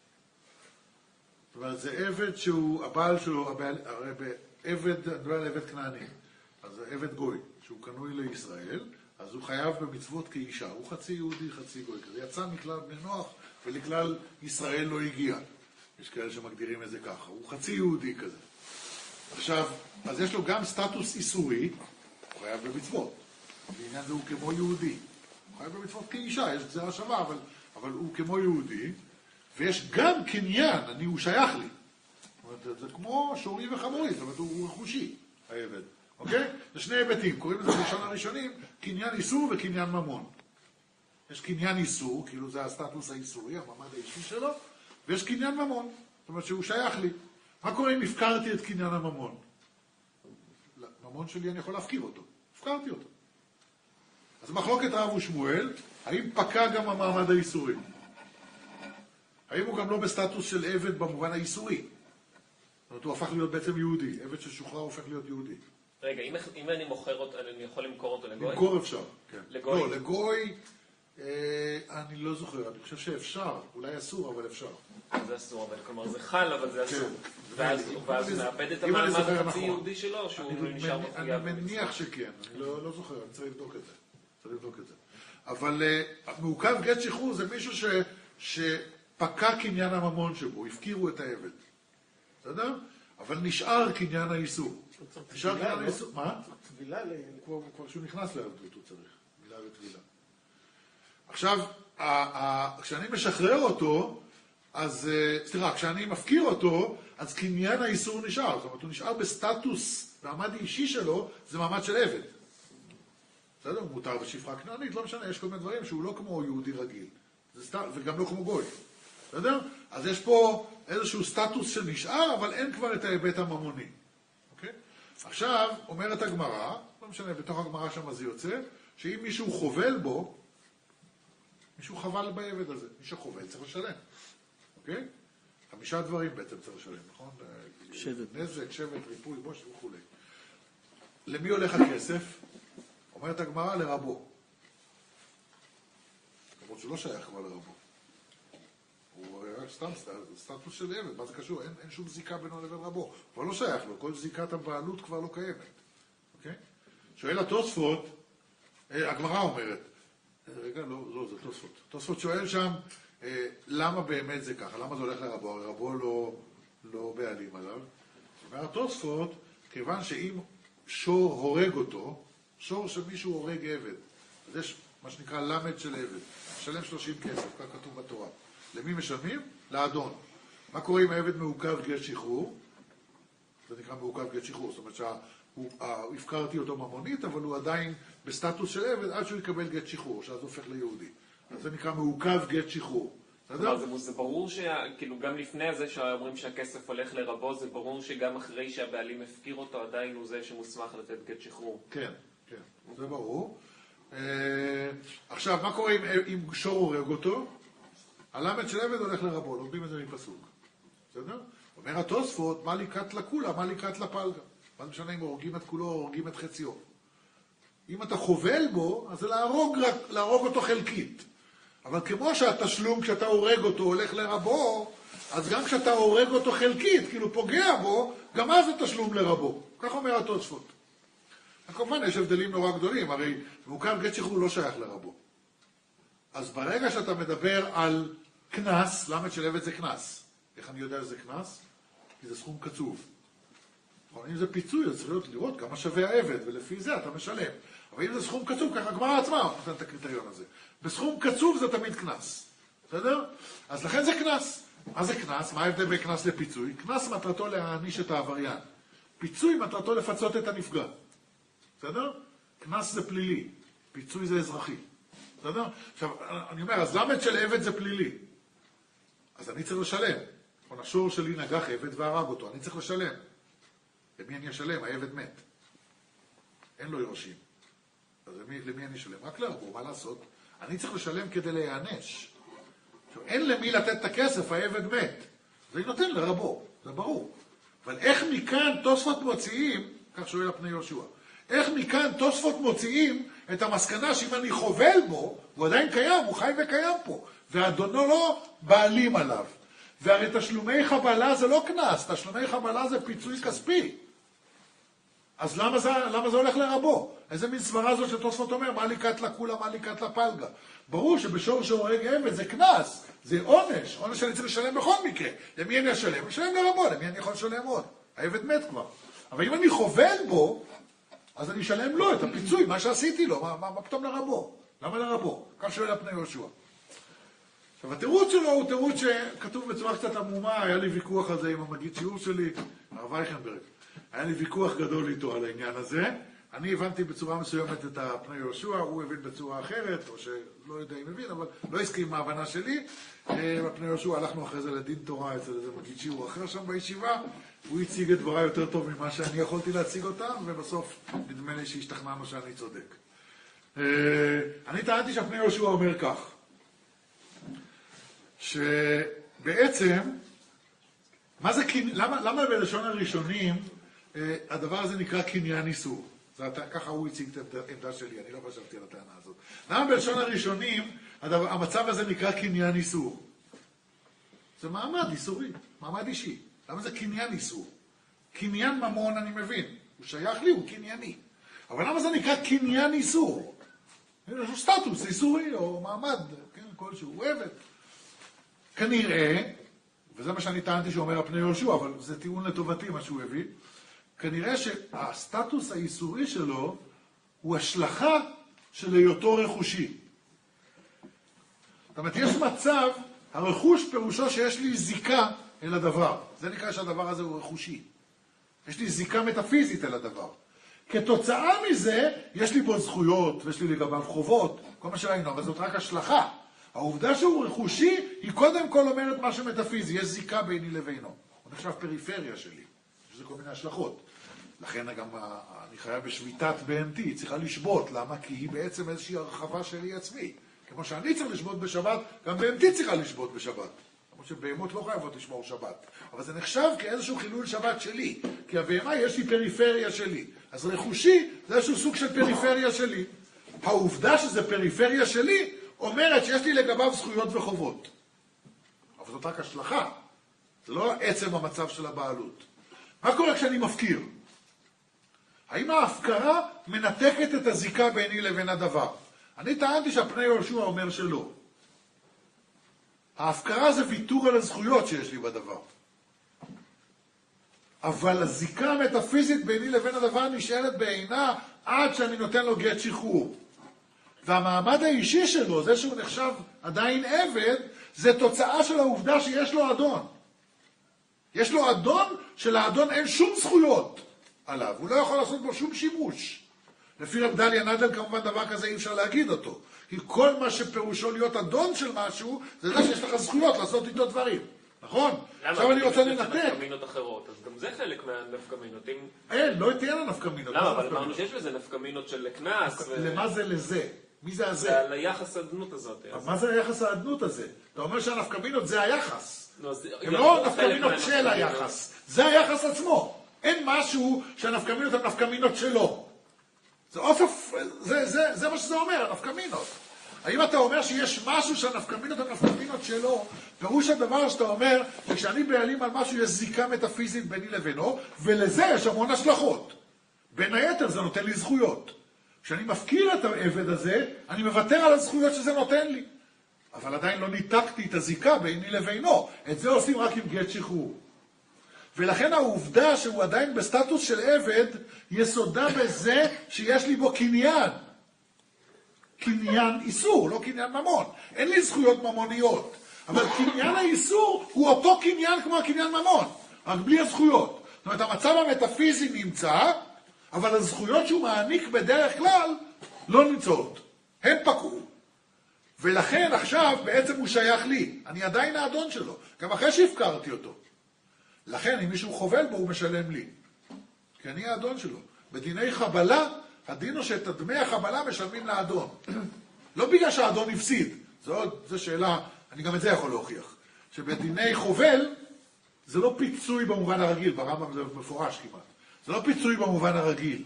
זאת אומרת, זה עבד שהוא, הבעל שלו, הבעל, הרי בעבד, אני מדבר על עבד כנעני, אז זה עבד גוי, שהוא קנוי לישראל, אז הוא חייב במצוות כאישה, הוא חצי יהודי, חצי גוי, כזה יצא מכלל בני נוח, ולכלל ישראל לא הגיע. יש כאלה שמגדירים את זה ככה, הוא חצי יהודי כזה. עכשיו, אז יש לו גם סטטוס איסורי, הוא חייב במצוות, בעניין זה הוא כמו יהודי. הוא חייב במצוות כאישה, יש גזירה שווה, אבל, אבל הוא כמו יהודי, ויש גם קניין, אני, הוא שייך לי. זאת אומרת, זה כמו שורי וחמורי, זאת אומרת, הוא רכושי, העבד. אוקיי? זה שני היבטים, קוראים לזה בראשון הראשונים, קניין איסור וקניין ממון. יש קניין איסור, כאילו זה הסטטוס האיסורי, המעמד האישי שלו, ויש קניין ממון, זאת אומרת שהוא שייך לי. מה קורה אם הפקרתי את קניין הממון? הממון שלי אני יכול להפקיר אותו, הפקרתי אותו. אז מחלוקת רב ושמואל, האם פקע גם המעמד האיסורי? האם הוא גם לא בסטטוס של עבד במובן האיסורי? זאת אומרת, הוא הפך להיות בעצם יהודי. עבד ששוחרר הופך להיות יהודי. רגע, אם, אם אני מוכר אותו, אני יכול למכור אותו לגוי? למכור אפשר, כן. לגוי? לא, לגוי, אה, אני לא זוכר, אני חושב שאפשר. אולי אסור, אבל אפשר. זה אסור, אבל כלומר זה חל, אבל זה אסור. כן. ואז, ואז הוא מאבד את אם אני המעמד זוכר החצי נכון. יהודי שלו, שהוא אני נשאר מניח- מחויב. אני מניח שכן, אני לא לא זוכר, אני צריך לבדוק את זה. צריך לבדוק את זה. אבל אה, מעוכב גט שחרור זה מישהו ש... שפקע קניין הממון שבו, הפקירו את העבד. בסדר? אבל נשאר קניין האיסור. נשאר קניין האיסור. מה? טבילה ל... כבר כבר שהוא נכנס לעבדות הוא צריך, מילה וטבילה. עכשיו, ה- ה- כשאני משחרר אותו, אז, אה, סליחה, כשאני מפקיר אותו, אז קניין האיסור נשאר. זאת אומרת, הוא נשאר בסטטוס, במעמד האישי שלו, זה מעמד של עבד. בסדר? הוא מותר בשפחה כנענית, לא משנה, יש כל מיני דברים שהוא לא כמו יהודי רגיל. זה סט... וגם לא כמו גוי. בסדר? אז יש פה איזשהו סטטוס שנשאר, אבל אין כבר את ההיבט הממוני. אוקיי? עכשיו, אומרת הגמרא, לא משנה, בתוך הגמרא שם זה יוצא, שאם מישהו חובל בו, מישהו חבל בעבד הזה. מי שחובל צריך לשלם. אוקיי? חמישה דברים בעצם צריך לשלם, נכון? שבט. נזק, שבט, ריפוי, בוש וכו'. למי הולך הכסף? אומרת הגמרא לרבו. למרות שלא שייך כבר לרבו. הוא רק סתם סטטוס של עבד, מה זה קשור? אין, אין שום זיקה בינו לבין רבו. כבר לא שייך לו, כל זיקת הבעלות כבר לא קיימת. אוקיי? שואל התוספות, הגמרא אומרת, רגע, לא, לא, זה תוספות. תוספות שואל שם, למה באמת זה ככה? למה זה הולך לרבו? הרי רבו לא, לא בעלים עליו. אומר התוספות, כיוון שאם שור הורג אותו, שור שמישהו הורג עבד, אז יש מה שנקרא למד של עבד, משלם שלושים כסף, כך כתוב בתורה. למי משלמים? לאדון. מה קורה אם העבד מעוכב גט שחרור? זה נקרא מעוכב גט שחרור, זאת אומרת שהפקרתי אותו ממונית, אבל הוא עדיין בסטטוס של עבד עד שהוא יקבל גט שחרור, שאז הופך ליהודי. אז זה נקרא מעוכב גט שחרור. כלומר, זה, זה ברור שכאילו גם לפני זה שאומרים שהכסף הולך לרבו, זה ברור שגם אחרי שהבעלים הפקיר אותו, עדיין הוא זה שמוסמך לתת גט שחרור. כן, כן, זה ברור. עכשיו, מה קורה אם, אם שור הורג אותו? הלמד של עבד הולך לרבו, לומדים את זה מפסוק. בסדר? אומר התוספות, מה לקראת לכולה, מה לקראת לפלגה. מה משנה אם הורגים את כולו או הורגים את חציו. אם אתה חובל בו, אז זה להרוג, להרוג אותו חלקית. אבל כמו שהתשלום כשאתה הורג אותו הולך לרבו, אז גם כשאתה הורג אותו חלקית, כאילו פוגע בו, גם אז זה תשלום לרבו. כך אומר התוספות. כמובן יש הבדלים נורא גדולים, הרי מעוקר גט שחרור לא שייך לרבו. אז ברגע שאתה מדבר על כנס, למד של עבד זה כנס. איך אני יודע שזה כנס? כי זה סכום קצוב. אם זה פיצוי, אז צריך לראות כמה שווה העבד, ולפי זה אתה משלם. אבל אם זה סכום קצוב, ככה הגמרא עצמה נותן את הקריטריון הזה. בסכום קצוב זה תמיד כנס. בסדר? אז לכן זה כנס. מה זה כנס? מה ההבדל בין כנס לפיצוי? כנס מטרתו להעניש את העבריין. פיצוי מטרתו לפצות את הנפגע. בסדר? כנס זה פלילי. פיצוי זה אזרחי. בסדר? עכשיו, אני אומר, אז למד של עבד זה פלילי. אז אני צריך לשלם. השור שלי נגח עבד והרג אותו. אני צריך לשלם. למי אני אשלם? העבד מת. אין לו יורשים. אז למי, למי אני אשלם? רק לרבו, מה לעשות? אני צריך לשלם כדי להיענש. עכשיו, אין למי לתת את הכסף, העבד מת. זה נותן לרבו, זה ברור. אבל איך מכאן תוספות מוציאים, כך שואל הפני יהושע, איך מכאן תוספות מוציאים את המסקנה שאם אני חובל בו, הוא עדיין קיים, הוא חי וקיים פה, ואדונו לא בעלים עליו. והרי תשלומי חבלה זה לא כנס, תשלומי חבלה זה פיצוי כספי. אז למה זה, למה זה הולך לרבו? איזה מין סברה זו שתוספות אומר, מה לקראת לכולה, מה לקראת לפלגה? ברור שבשור שהורג עבד זה כנס, זה עונש, עונש שאני צריך לשלם בכל מקרה. למי אני אשלם? אני אשלם לרבו, למי אני יכול לשלם עוד? העבד מת כבר. אבל אם אני חובל בו, אז אני אשלם לו את הפיצוי, מה שעשיתי לו, מה, מה, מה פתאום לרבו? למה לרבו? כך שואל הפני יהושע. עכשיו, התירוץ שלו הוא תירוץ שכתוב בצורה קצת עמומה, היה לי ויכוח על זה עם המגיד שיעור שלי, הרב וייכנברג. היה לי ויכוח גדול איתו על העניין הזה. אני הבנתי בצורה מסוימת את הפני יהושע, הוא הבין בצורה אחרת, או שלא יודע אם הבין, אבל לא הסכים עם ההבנה שלי. בפני יהושע הלכנו אחרי זה לדין תורה אצל איזה מגיד שיעור אחר שם בישיבה, הוא הציג את דבריי יותר טוב ממה שאני יכולתי להציג אותם, ובסוף נדמה לי שהשתכנענו שאני צודק. אני טענתי שהפני יהושע אומר כך, שבעצם, מה זה, למה, למה בלשון הראשונים הדבר הזה נקרא קניין איסור? זה, ככה הוא הציג את העמדה שלי, אני לא חשבתי על הטענה הזאת. למה בלשון הראשונים הדבר, המצב הזה נקרא קניין איסור? זה מעמד איסורי, מעמד אישי. למה זה קניין איסור? קניין ממון אני מבין, הוא שייך לי, הוא קנייני. אבל למה זה נקרא קניין איסור? יש לו סטטוס איסורי או מעמד, כן, כלשהו, הוא עבד. כנראה, וזה מה שאני טענתי שאומר הפני יהושע, אבל זה טיעון לטובתי מה שהוא הביא, כנראה שהסטטוס האיסורי שלו הוא השלכה של היותו רכושי. זאת אומרת, יש מצב, הרכוש פירושו שיש לי זיקה אל הדבר. זה נקרא שהדבר הזה הוא רכושי. יש לי זיקה מטאפיזית אל הדבר. כתוצאה מזה, יש לי בו זכויות, ויש לי לגביו חובות, כל מה שראינו, אבל זאת רק השלכה. העובדה שהוא רכושי, היא קודם כל אומרת משהו מטאפיזי, יש זיקה ביני לבינו. הוא נחשב פריפריה שלי, שזה כל מיני השלכות. לכן גם אני חייב בשביתת בהמתי, היא צריכה לשבות. למה? כי היא בעצם איזושהי הרחבה שלי עצמי. כמו שאני צריך לשבות בשבת, גם בהמתי צריכה לשבות בשבת. כמו שבהמות לא חייבות לשמור שבת. אבל זה נחשב כאיזשהו חילול שבת שלי. כי הבהמה יש לי פריפריה שלי. אז רכושי זה איזשהו סוג של פריפריה שלי. העובדה שזה פריפריה שלי, אומרת שיש לי לגביו זכויות וחובות. אבל זאת רק השלכה. זה לא עצם המצב של הבעלות. מה קורה כשאני מפקיר? האם ההפקרה מנתקת את הזיקה ביני לבין הדבר? אני טענתי שהפני יהושע אומר שלא. ההפקרה זה ויתור על הזכויות שיש לי בדבר. אבל הזיקה המטאפיזית ביני לבין הדבר נשאלת בעינה עד שאני נותן לו גט שחרור. והמעמד האישי שלו, זה שהוא נחשב עדיין עבד, זה תוצאה של העובדה שיש לו אדון. יש לו אדון שלאדון אין שום זכויות עליו, הוא לא יכול לעשות בו שום שימוש. לפי רב דליה נדל כמובן דבר כזה אי אפשר להגיד אותו. כי כל מה שפירושו להיות אדון של משהו, זה זה שיש לך זכויות לעשות איתו דברים. נכון? עכשיו אני רוצה לנתק. למה? נפקמינות אחרות, אז גם זה חלק מהנפקמינות. אין, לא תהיינה נפקמינות. למה? אבל אמרנו שיש בזה נפקמינות של קנס. למה זה לזה? מי זה הזה? זה על היחס האדנות הזאת. מה זה היחס האדנות הזה? אתה אומר שהנפקמינות זה היחס. הם לא לא נפקמינות של היחס. זה היחס עצמו. אין משהו שהנפקמינות הן נפקמינות שלו. זה אוסף, זה, זה, זה מה שזה אומר, הנפקמינות. האם אתה אומר שיש משהו שהנפקמינות הן נפקמינות שלו, פירוש הדבר שאתה אומר שכשאני בעלים על משהו יש זיקה מטאפיזית ביני לבינו, ולזה יש המון השלכות. בין היתר זה נותן לי זכויות. כשאני מפקיר את העבד הזה, אני מוותר על הזכויות שזה נותן לי. אבל עדיין לא ניתקתי את הזיקה ביני לבינו. את זה עושים רק עם גט שחרור. ולכן העובדה שהוא עדיין בסטטוס של עבד, יסודה בזה שיש לי בו קניין. קניין איסור, לא קניין ממון. אין לי זכויות ממוניות. אבל קניין האיסור הוא אותו קניין כמו הקניין ממון, רק בלי הזכויות. זאת אומרת, המצב המטאפיזי נמצא, אבל הזכויות שהוא מעניק בדרך כלל לא נמצאות. הן פקעו. ולכן עכשיו בעצם הוא שייך לי. אני עדיין האדון שלו, גם אחרי שהפקרתי אותו. לכן אם מישהו חובל בו הוא משלם לי. כי אני האדון שלו. בדיני חבלה, הדין הוא שאת דמי החבלה משלמים לאדון. לא בגלל שהאדון הפסיד. זו, זו שאלה, אני גם את זה יכול להוכיח. שבדיני חובל, זה לא פיצוי במובן הרגיל, ברמב"ם זה מפורש כמעט. זה לא פיצוי במובן הרגיל.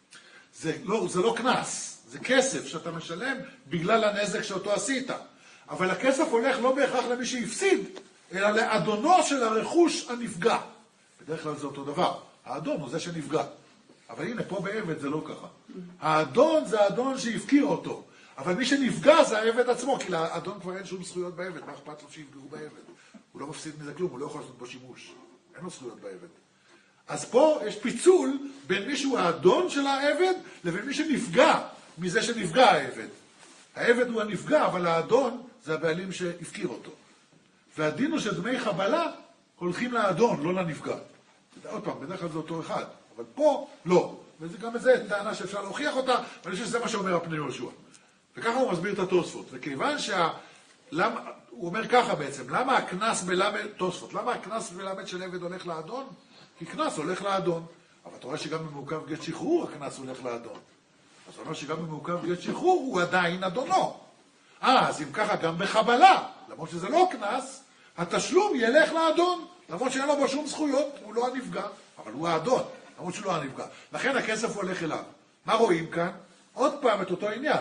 זה לא, זה לא כנס, זה כסף שאתה משלם בגלל הנזק שאותו עשית. אבל הכסף הולך לא בהכרח למי שהפסיד, אלא לאדונו של הרכוש הנפגע. בדרך כלל זה אותו דבר. האדון הוא זה שנפגע. אבל הנה, פה בעבד זה לא ככה. האדון זה האדון שהפקיר אותו. אבל מי שנפגע זה העבד עצמו, כי לאדון כבר אין שום זכויות בעבד. מה אכפת לו שיפגעו בעבד? הוא לא מפסיד מזה כלום, הוא לא יכול לעשות בו שימוש. אין לו זכויות בעבד. אז פה יש פיצול בין מישהו האדון של העבד לבין מי שנפגע מזה שנפגע העבד. העבד הוא הנפגע, אבל האדון זה הבעלים שהפקיר אותו. והדין הוא שדמי חבלה הולכים לאדון, לא לנפגע. עוד פעם, בדרך כלל זה אותו אחד, אבל פה לא. וגם את זה טענה שאפשר להוכיח אותה, ואני חושב שזה מה שאומר הפני יהושע. וככה הוא מסביר את התוספות. וכיוון שה... למה... הוא אומר ככה בעצם, למה הכנס בלמד... תוספות, למה הכנס בלמד של עבד הולך לאדון? כי כנס הולך לאדון. אבל אתה רואה שגם במעוכב גט שחרור הכנס הולך לאדון. אז הוא אומר שגם במעוכב גט שחרור הוא עדיין אדונו. אה, אז אם ככה גם בחבלה, למרות שזה לא כנס, התשלום ילך לאדון. למרות שאין לו בו שום זכויות, הוא לא הנפגע, אבל הוא האדון, למרות שהוא לא הנפגע. לכן הכסף הולך אליו. מה רואים כאן? עוד פעם את אותו עניין.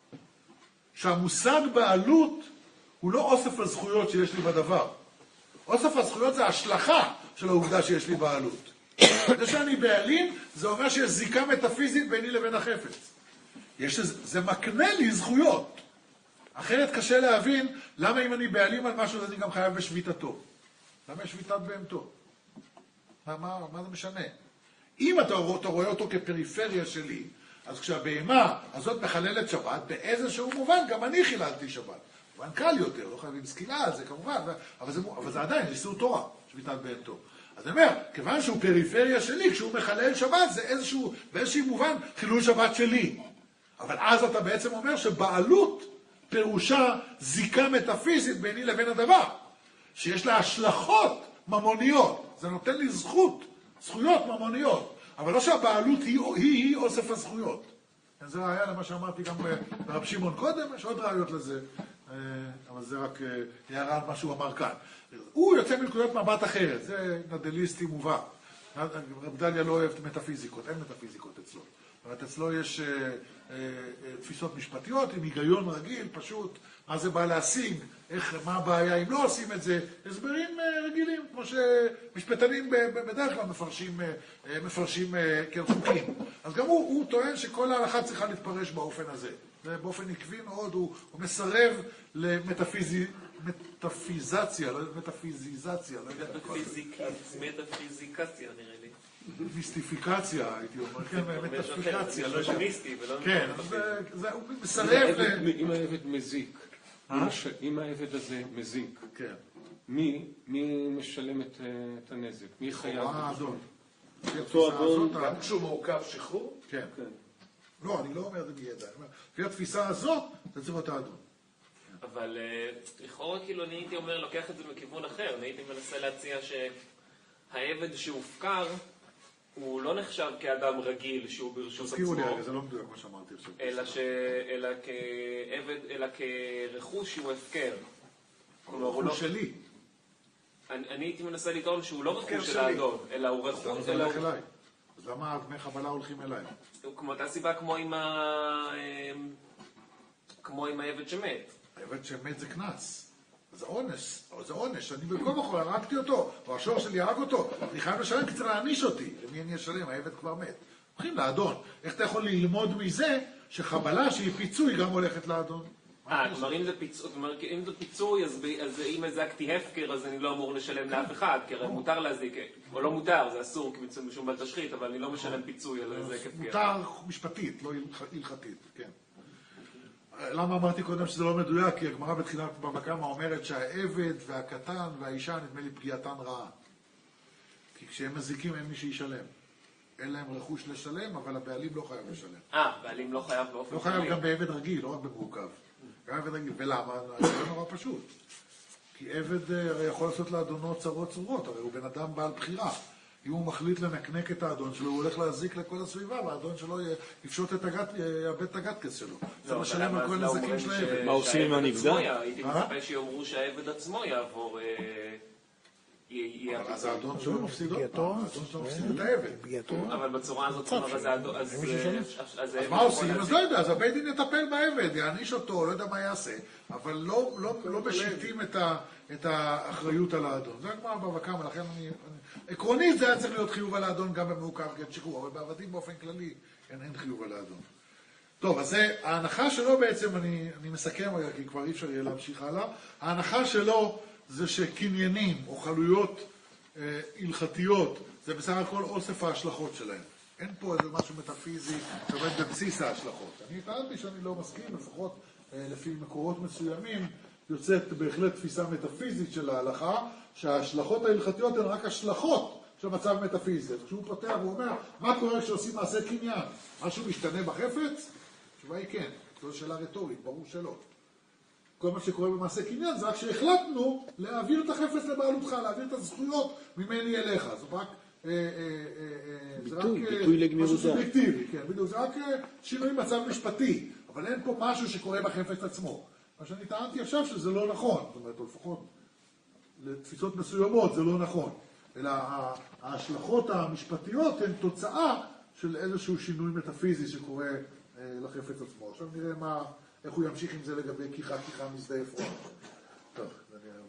שהמושג בעלות הוא לא אוסף הזכויות שיש לי בדבר. אוסף הזכויות זה השלכה של העובדה שיש לי בעלות. זה שאני בעלים, זה אומר שיש זיקה מטאפיזית ביני לבין החפץ. יש, זה מקנה לי זכויות. אחרת קשה להבין למה אם אני בעלים על משהו, אני גם חייב בשביתתו. למה יש שביתת בהמתו? מה, מה, מה זה משנה? אם אתה, אתה רואה אותו כפריפריה שלי, אז כשהבהמה הזאת מחללת שבת, באיזשהו מובן גם אני חיללתי שבת. מובן קל יותר, לא חייבים סקילה על זה כמובן, אבל זה, אבל זה עדיין איסור תורה, שביתת בהמתו. אז אני אומר, כיוון שהוא פריפריה שלי, כשהוא מחלל שבת, זה איזשהו, באיזשהו מובן חילול שבת שלי. אבל אז אתה בעצם אומר שבעלות פירושה זיקה מטאפיזית ביני לבין הדבר. שיש לה השלכות ממוניות. זה נותן לי זכות, זכויות ממוניות. אבל לא שהבעלות היא היא, היא אוסף הזכויות. זה היה למה שאמרתי גם ברב שמעון קודם, יש עוד ראיות לזה, אבל זה רק הערה על מה שהוא אמר כאן. הוא יוצא מנקודת מבט אחרת, זה נדליסטי מובן. רב דליה לא אוהב מטאפיזיקות, אין מטאפיזיקות אצלו. זאת אומרת, אצלו יש תפיסות משפטיות עם היגיון רגיל, פשוט, מה זה בא להשיג, איך, מה הבעיה אם לא עושים את זה, הסברים רגילים, כמו שמשפטנים בדרך כלל מפרשים, מפרשים כחוקים. אז גם הוא, הוא טוען שכל ההלכה צריכה להתפרש באופן הזה. באופן עקבי מאוד, הוא, הוא מסרב למטאפיזי, מטאפיזציה, לא מטאפיזיזציה, לא יודע. מטאפיזיקציה נראה לי. מיסטיפיקציה, הייתי אומר, כן, מטאפיקציה. זה מיסטי, ולא... כן, הוא מסרב... אם העבד מזיק, אם העבד הזה מזיק, מי משלם את הנזק? מי חייב? האדון. אותו אדון... גם כשהוא מעוכב שחרור? כן. לא, אני לא אומר את זה בידע. אני אומר, לפי התפיסה הזאת, זה צריך להיות האדון. אבל לכאורה כאילו אני הייתי אומר, לוקח את זה מכיוון אחר. אני הייתי מנסה להציע שהעבד שהופקר, הוא לא נחשב כאדם רגיל שהוא ברשות עצמו. תזכירו לי רגע, זה לא מדויק מה שאמרתי עכשיו. אלא ש... אלא כעבד, אלא כרכוש שהוא הפקר. הוא לא שלי. אני, אני הייתי מנסה לטעון שהוא לא רכוש של האדון, אלא הוא רכוש... אז זה הולך אליי. אז למה דמי חבלה הולכים אליי? כמו אותה סיבה כמו עם ה... כמו עם העבד שמת. העבד שמת זה קנס. זה עונש. זה עונש. אני במקום אחר הרגתי אותו, או השור שלי הרג אותו. אני חייב לשלם כי צריך להעניש אותי. למי אני אשלם? העבד כבר מת. הולכים לאדון. איך אתה יכול ללמוד מזה שחבלה שהיא פיצוי גם הולכת לאדון? אה, כלומר אם זה פיצוי, אם זה פיצוי, אז אם הזקתי הפקר, אז אני לא אמור לשלם לאף אחד, כי הרי מותר להזיק, או לא מותר, זה אסור, כי בעצם משום בל תשחית, אבל אני לא משלם פיצוי על איזה הפקר. מותר משפטית, לא הלכתית, כן. למה אמרתי קודם שזה לא מדויק? כי הגמרא בתחילת בבא קמא אומרת שהעבד והקטן והאישה נדמה לי פגיעתן רעה. כי כשהם מזיקים אין מי שישלם. אין להם רכוש לשלם, אבל הבעלים לא חייב לשלם. אה, בעלים לא חייב באופן לא חייב גם בעבד רגיל, לא רק במורכב. גם עבד רגיל. ולמה? זה נורא פשוט. כי עבד הרי יכול לעשות לאדונו צרות צורות, הרי הוא בן אדם בעל בחירה. אם הוא מחליט לנקנק את האדון שלו, הוא הולך להזיק לכל הסביבה, והאדון שלו יפשוט את הגת, יאבד את הגתקס שלו. זה משלם על כל נזקים של העבד. מה עושים עם הנפגע? הייתי מצפה שיאמרו שהעבד עצמו יעבור... אז האדון שלו מפסיד אותו, האדון שלו מפסיד את העבד. אבל בצורה הזאת, אז מה עושים? אז לא יודע, אז הבית דין יטפל בעבד, יעניש אותו, לא יודע מה יעשה, אבל לא משיתים את האחריות על האדון. זה הגמרא בבא קמא, לכן אני... עקרונית זה היה צריך להיות חיוב על האדון גם במעוכב כעת שחרור, אבל בעבדים באופן כללי אין חיוב על האדון. טוב, אז ההנחה שלו בעצם, אני מסכם, כי כבר אי אפשר יהיה להמשיך הלאה, ההנחה שלו זה שקניינים או חלויות אה, הלכתיות, זה בסך הכל אוסף ההשלכות שלהם. אין פה איזה משהו מטאפיזי שעובד בבסיס ההשלכות. אני טענתי שאני לא מסכים, לפחות אה, לפי מקורות מסוימים, יוצאת בהחלט תפיסה מטאפיזית של ההלכה, שההשלכות ההלכתיות הן רק השלכות של מצב מטאפיזי. כשהוא פותח הוא אומר, מה קורה כשעושים מעשה קניין? משהו משתנה בחפץ? התשובה היא כן. זו שאלה רטורית, ברור שלא. כל מה שקורה במעשה קניין זה רק שהחלטנו להעביר את החפץ לבעלותך, להעביר את הזכויות ממני אליך. זה רק... ביטוי, ביטוי לגמירות. משהו סובייקטיבי, כן, בדיוק. זה רק שינוי מצב משפטי, אבל אין פה משהו שקורה בחפץ עצמו. מה שאני טענתי עכשיו שזה לא נכון, זאת אומרת, או לפחות לתפיסות מסוימות זה לא נכון, אלא ההשלכות המשפטיות הן תוצאה של איזשהו שינוי מטאפיזי שקורה לחפץ עצמו. עכשיו נראה מה, איך הוא ימשיך עם זה לגבי כיחה, כיחה משדה אפרים. טוב, זה נראה.